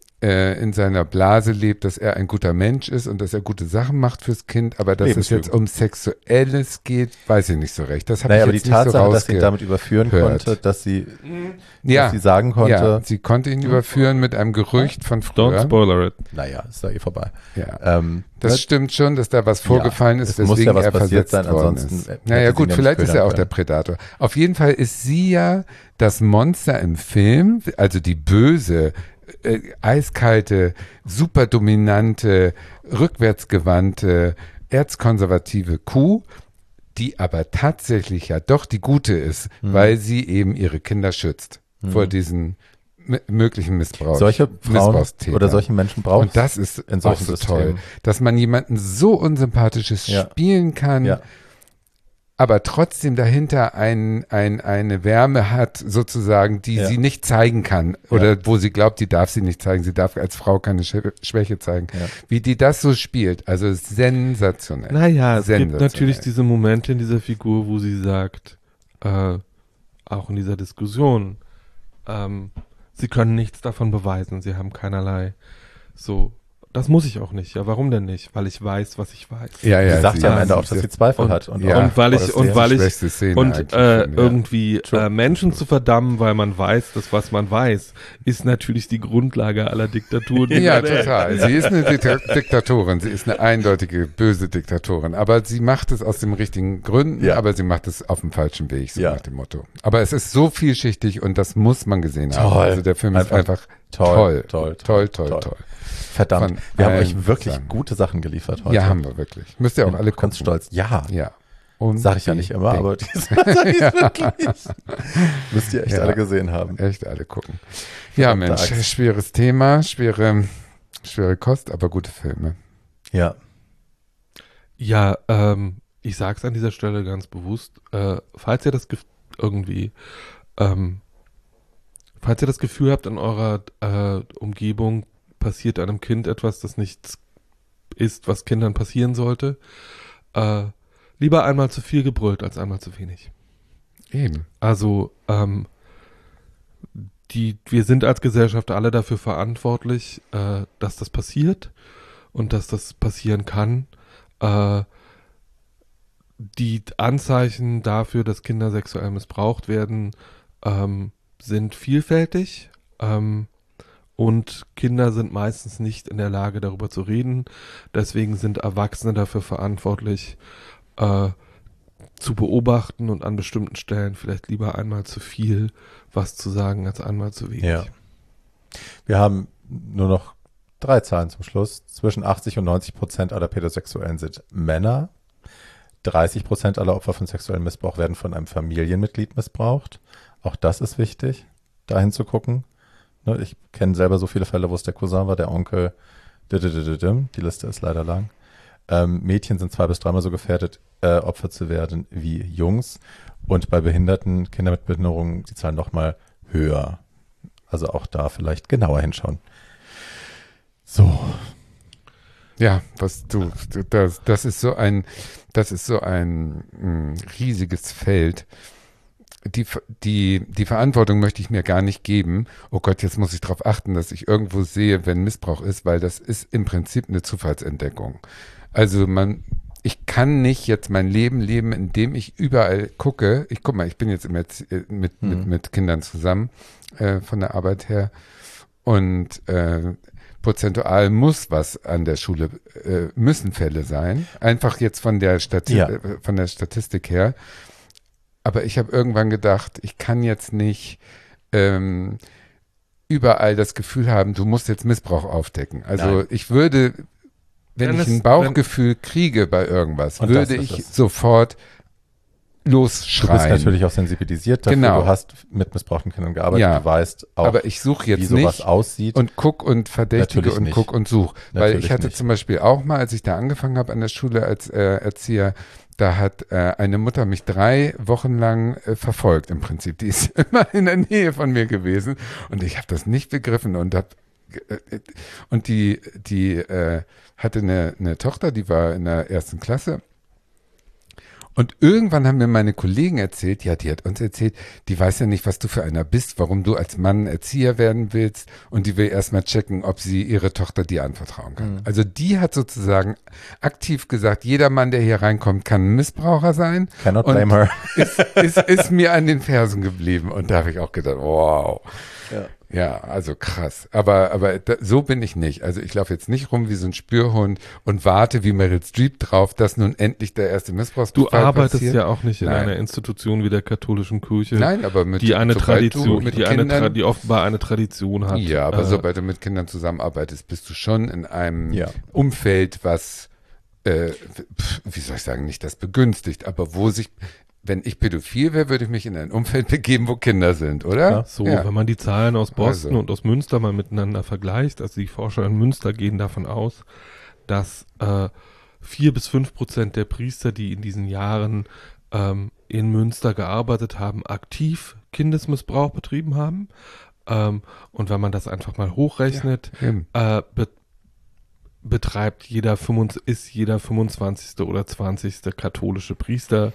Blase lebt, dass er ein guter Mensch ist und dass er gute Sachen macht fürs Kind, aber dass es jetzt um Sexuelles geht, weiß ich nicht so recht. Das habe ich Aber die jetzt nicht so Tatsache, dass sie ihn rausgehört. damit überführen konnte, dass sie sagen konnte, Ja, sie konnte ihn überführen mit einem Gerücht von früher. Don't spoiler it. naja, ist da vorbei. Ja. Das stimmt schon, dass da was vorgefallen ist, es muss weswegen ja was er passiert versetzt sein, worden ansonsten ist. hätte Naja sie gut, ihn ja vielleicht nicht ist er auch ködern der Predator. Auf jeden Fall ist sie ja das Monster im Film, also die böse, eiskalte, super dominante, rückwärtsgewandte, erzkonservative Kuh, die aber tatsächlich ja doch die gute ist, weil sie eben ihre Kinder schützt vor diesen möglichen Missbrauch. Solche Frauen Missbrauchstätern. oder solche Menschen braucht Und das ist in auch solchen so Systemen. toll, dass man jemanden so Unsympathisches Ja. spielen kann, Ja. aber trotzdem dahinter eine Wärme hat, sozusagen, die Ja. sie nicht zeigen kann. Oder wo sie glaubt, die darf sie nicht zeigen. Sie darf als Frau keine Schwäche zeigen. Ja. Wie die das so spielt, also sensationell. Naja, es gibt Sensationell. natürlich diese Momente in dieser Figur, wo sie sagt, auch in dieser Diskussion, sie können nichts davon beweisen, sie haben keinerlei so, das muss ich auch nicht. Ja, warum denn nicht? Weil ich weiß, was ich weiß. Ja, Sie sagt ja am Ende auch, sie- dass sie Zweifel und- hat. ja. und weil ich, und weil ich, schwächste Szene und eigentlich schon, ja. irgendwie Menschen zu verdammen, weil man weiß, das, was man weiß, ist natürlich die Grundlage aller Diktaturen. die Ja, man erlebt. total. Sie ist eine Diktatorin. Sie ist eine eindeutige, böse Diktatorin. Aber sie macht es aus den richtigen Gründen, Ja. aber sie macht es auf dem falschen Weg, so Ja. nach dem Motto. Aber es ist so vielschichtig und das muss man gesehen haben. Toll. Also der Film ist einfach Toll. toll. Verdammt, Von wir haben allen euch wirklich zusammen. gute Sachen geliefert heute. Ja, haben wir wirklich. Müsst ihr auch alle ganz gucken. stolz. Ja, Ja. sag ich ja nicht immer, aber diesmal sag ich wirklich. Müsst ihr echt Ja. alle gesehen haben. Echt alle gucken. Ja, Verdammte Mensch, Axt. schweres Thema, schwere Kost, aber gute Filme. Ja. Ja, ich sag's an dieser Stelle ganz bewusst, falls ihr das falls ihr das Gefühl habt, in eurer Umgebung passiert einem Kind etwas, das nichts ist, was Kindern passieren sollte, lieber einmal zu viel gebrüllt als einmal zu wenig. Eben. Also, wir sind als Gesellschaft alle dafür verantwortlich, dass das passiert und dass das passieren kann. Die Anzeichen dafür, dass Kinder sexuell missbraucht werden, sind vielfältig. Und Kinder sind meistens nicht in der Lage, darüber zu reden. Deswegen sind Erwachsene dafür verantwortlich, zu beobachten und an bestimmten Stellen vielleicht lieber einmal zu viel was zu sagen als einmal zu wenig. Ja. Wir haben nur noch 3 Zahlen zum Schluss. Zwischen 80 und 90% aller Pädosexuellen sind Männer. 30% aller Opfer von sexuellem Missbrauch werden von einem Familienmitglied missbraucht. Auch das ist wichtig, dahin zu gucken. Ne, ich kenne selber so viele Fälle, wo es der Cousin war, der Onkel. Die Liste ist leider lang. Mädchen sind 2- bis 3-mal so gefährdet, Opfer zu werden wie Jungs. Und bei Behinderten, Kinder mit Behinderungen, die Zahlen nochmal höher. Also auch da vielleicht genauer hinschauen. So. Ja, das ist so ein riesiges Feld. Die Verantwortung möchte ich mir gar nicht geben. Oh Gott, jetzt muss ich darauf achten, dass ich irgendwo sehe, wenn Missbrauch ist, weil das ist im Prinzip eine Zufallsentdeckung. Also ich kann nicht jetzt mein Leben leben, indem ich überall gucke. Ich bin jetzt mit Kindern zusammen von der Arbeit her und prozentual muss was an der Schule, müssen Fälle sein. Einfach jetzt von der Statistik her. Aber ich habe irgendwann gedacht, ich kann jetzt nicht überall das Gefühl haben, du musst jetzt Missbrauch aufdecken. Also Nein. ich würde, wenn ich ein Bauchgefühl kriege bei irgendwas, Und würde ich sofort losschreien. Du bist natürlich auch sensibilisiert dafür, Genau. Du hast mit missbrauchten Kindern gearbeitet, Ja. du weißt auch, Aber ich suche jetzt wie sowas nicht aussieht. und guck und verdächtige Natürlich und nicht. guck und such. Weil Natürlich ich hatte nicht. zum Beispiel auch mal, als ich da angefangen habe an der Schule als Erzieher, da hat eine Mutter mich 3 Wochen lang verfolgt im Prinzip. Die ist immer in der Nähe von mir gewesen und ich habe das nicht begriffen und die hatte eine Tochter, die war in der 1. Klasse. Und irgendwann haben mir meine Kollegen erzählt, die hat uns erzählt, die weiß ja nicht, was du für einer bist, warum du als Mann Erzieher werden willst und die will erstmal checken, ob sie ihre Tochter dir anvertrauen kann. Also die hat sozusagen aktiv gesagt, jeder Mann, der hier reinkommt, kann ein Missbraucher sein. Cannot Und blame her. ist mir an den Fersen geblieben und da habe ich auch gedacht, wow. Ja, also krass. Aber so bin ich nicht. Also ich laufe jetzt nicht rum wie so ein Spürhund und warte wie Meryl Streep drauf, dass nun endlich der erste Missbrauchsfall Du arbeitest passiert. ja auch nicht in Nein. einer Institution wie der katholischen Kirche, Nein, aber mit die eine sobald du Tradition, mit die Kindern, offenbar eine Tradition hat. ja, aber sobald du mit Kindern zusammenarbeitest, bist du schon in einem Ja. Umfeld, was, wie soll ich sagen, nicht das begünstigt, aber wenn ich pädophil wäre, würde ich mich in ein Umfeld begeben, wo Kinder sind, oder? Ja, So, Ja. wenn man die Zahlen aus Boston Also. und aus Münster mal miteinander vergleicht, also die Forscher in Münster gehen davon aus, dass 4-5% der Priester, die in diesen Jahren in Münster gearbeitet haben, aktiv Kindesmissbrauch betrieben haben. Und wenn man das einfach mal hochrechnet, Eben. betreibt jeder 25. oder 20. katholische Priester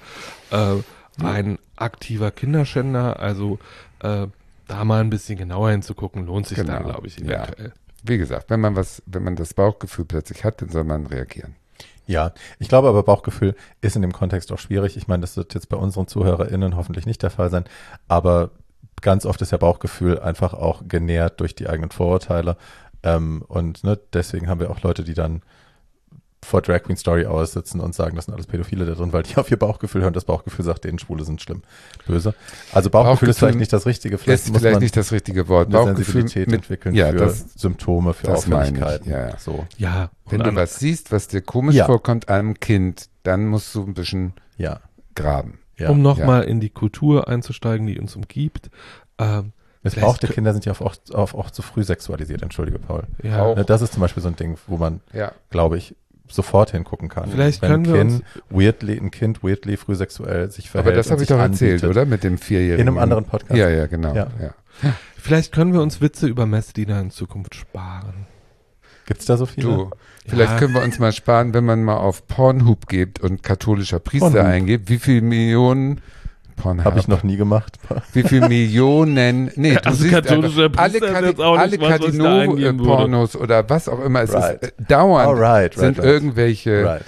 ein aktiver Kinderschänder. Also da mal ein bisschen genauer hinzugucken, lohnt sich Genau. dann, glaube ich, Ja. eventuell. Wie gesagt, wenn man das Bauchgefühl plötzlich hat, dann soll man reagieren. Ja, ich glaube aber Bauchgefühl ist in dem Kontext auch schwierig. Ich meine, das wird jetzt bei unseren ZuhörerInnen hoffentlich nicht der Fall sein, aber ganz oft ist ja Bauchgefühl einfach auch genährt durch die eigenen Vorurteile. Und deswegen haben wir auch Leute, die dann vor Drag Queen Story aussitzen und sagen, das sind alles Pädophile da drin, weil die auf ihr Bauchgefühl hören. Das Bauchgefühl sagt denen, Schwule sind schlimm, böse. Also Bauchgefühl ist vielleicht nicht das Richtige. Ist vielleicht nicht das richtige Wort. eine Sensibilität entwickeln ja, für Symptome, für das meine ich, Auffälligkeiten. ja. So, Ja, Wenn und du was siehst, was dir komisch Ja. vorkommt einem Kind, dann musst du ein bisschen ja. graben. Ja. um nochmal in die Kultur einzusteigen, die uns umgibt. Missbrauchte vielleicht- Kinder sind ja auch zu früh sexualisiert, entschuldige Paul. Ja, Auch. Das ist zum Beispiel so ein Ding, wo man, Ja. glaube ich, sofort hingucken kann. Vielleicht Wenn können wir ein Kind weirdly früh sexuell sich verhält. Aber das und habe ich sich doch erzählt, anbietet. oder? Mit dem 4-Jährigen. In einem anderen Podcast. Ja, ja, genau. Ja. Ja. Vielleicht können wir uns Witze über Messdiener in Zukunft sparen. Gibt's da so viele? Du, vielleicht Ja. können wir uns mal sparen, wenn man mal auf Pornhub geht und katholischer Priester Pornhub. eingibt, wie viel Millionen Pornhub. Habe ich noch nie gemacht. Wie viel Millionen, nee, du Also siehst katholischer einfach, alle, Priester ist jetzt auch nicht was ich da eingeben würde. Pornos oder was auch immer, es Right. ist dauernd Right, sind right. irgendwelche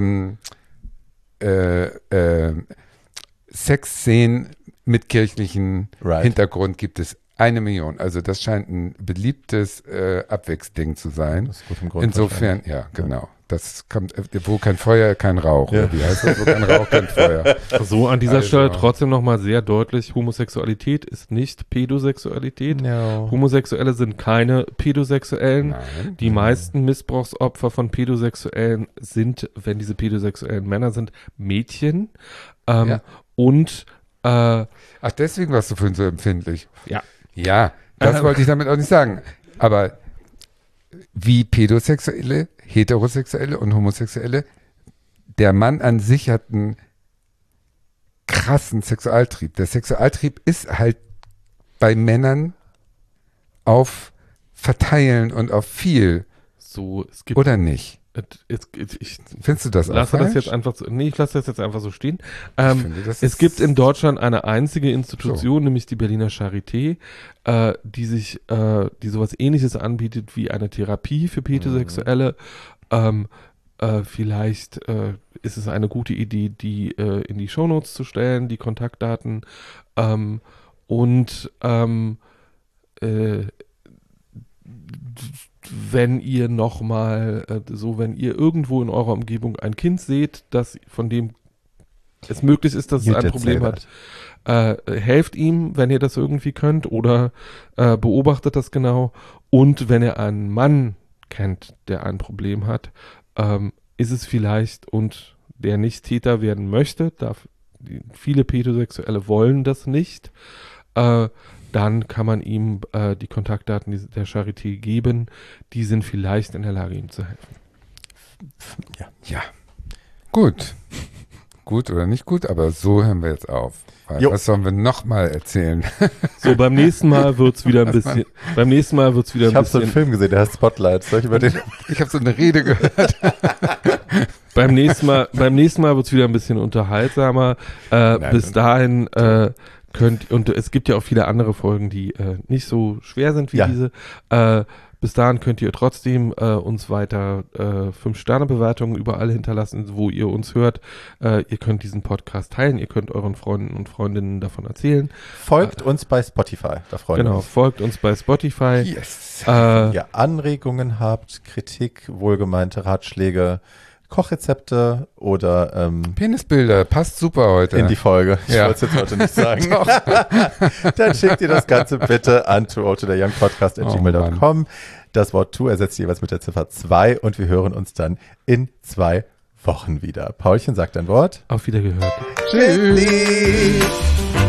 Right. Sexszenen mit kirchlichen Right. Hintergrund gibt es 1 Million. Also das scheint ein beliebtes Abwechsding zu sein. Das ist gut im Grund Insofern, ja, genau. Das kommt, wo kein Feuer, kein Rauch. Ja. Oder wie heißt das? Wo kein Rauch, kein Feuer. So an dieser Also. Stelle trotzdem nochmal sehr deutlich, Homosexualität ist nicht Pädosexualität. No. Homosexuelle sind keine Pädosexuellen. Nein. Die meisten Missbrauchsopfer von Pädosexuellen sind, wenn diese pädosexuellen Männer sind, Mädchen. Ja. Und Ach, deswegen warst du vorhin so empfindlich. ja, Ja, das wollte ich damit auch nicht sagen. Aber wie Pädosexuelle, Heterosexuelle und Homosexuelle, der Mann an sich hat einen krassen Sexualtrieb. Der Sexualtrieb ist halt bei Männern auf Verteilen und auf viel, so, es gibt oder nicht? Findest du das auch lasse das falsch? jetzt einfach so, nee, ich lasse das jetzt einfach so stehen. Ich finde, das Es ist- gibt in Deutschland eine einzige Institution, nämlich die Berliner Charité, die sowas Ähnliches anbietet wie eine Therapie für Pädosexuelle. Vielleicht ist es eine gute Idee, die in die Shownotes zu stellen, die Kontaktdaten. Wenn ihr nochmal, wenn ihr irgendwo in eurer Umgebung ein Kind seht, von dem es möglich ist, dass es ein Problem hat, helft ihm, wenn ihr das irgendwie könnt, oder beobachtet das genau. Und wenn ihr einen Mann kennt, der ein Problem hat, ist es vielleicht, und der nicht Täter werden möchte, viele Pädosexuelle wollen das nicht, dann kann man ihm die Kontaktdaten der Charité geben. Die sind vielleicht in der Lage, ihm zu helfen. Ja. Gut. Gut oder nicht gut, aber so hören wir jetzt auf. Weil Jo. was sollen wir nochmal erzählen? So, beim nächsten Mal wird's wieder ein bisschen, Ich habe so einen Film gesehen, der heißt Spotlight. Soll ich über den? Ich habe so eine Rede gehört. beim nächsten Mal wird's wieder ein bisschen unterhaltsamer. Bis dahin, und es gibt ja auch viele andere Folgen, die nicht so schwer sind wie Ja. diese. Bis dahin könnt ihr trotzdem uns weiter 5-Sterne-Bewertungen überall hinterlassen, wo ihr uns hört. Ihr könnt diesen Podcast teilen, ihr könnt euren Freunden und Freundinnen davon erzählen. Folgt uns bei Spotify, da freuen wir Genau, uns. folgt uns bei Spotify. Yes. Wenn ihr Anregungen habt, Kritik, wohlgemeinte Ratschläge, Kochrezepte oder Penisbilder, passt super heute. in die Folge. Ich Ja. wollte es jetzt heute nicht sagen. Dann schickt ihr das Ganze bitte an tooldtotheyoungpodcast@gmail.com. Das Wort to ersetzt jeweils mit der Ziffer 2 und wir hören uns dann in 2 Wochen wieder. Paulchen sagt ein Wort. Auf Wiedergehört. Tschüss. Tschüssi.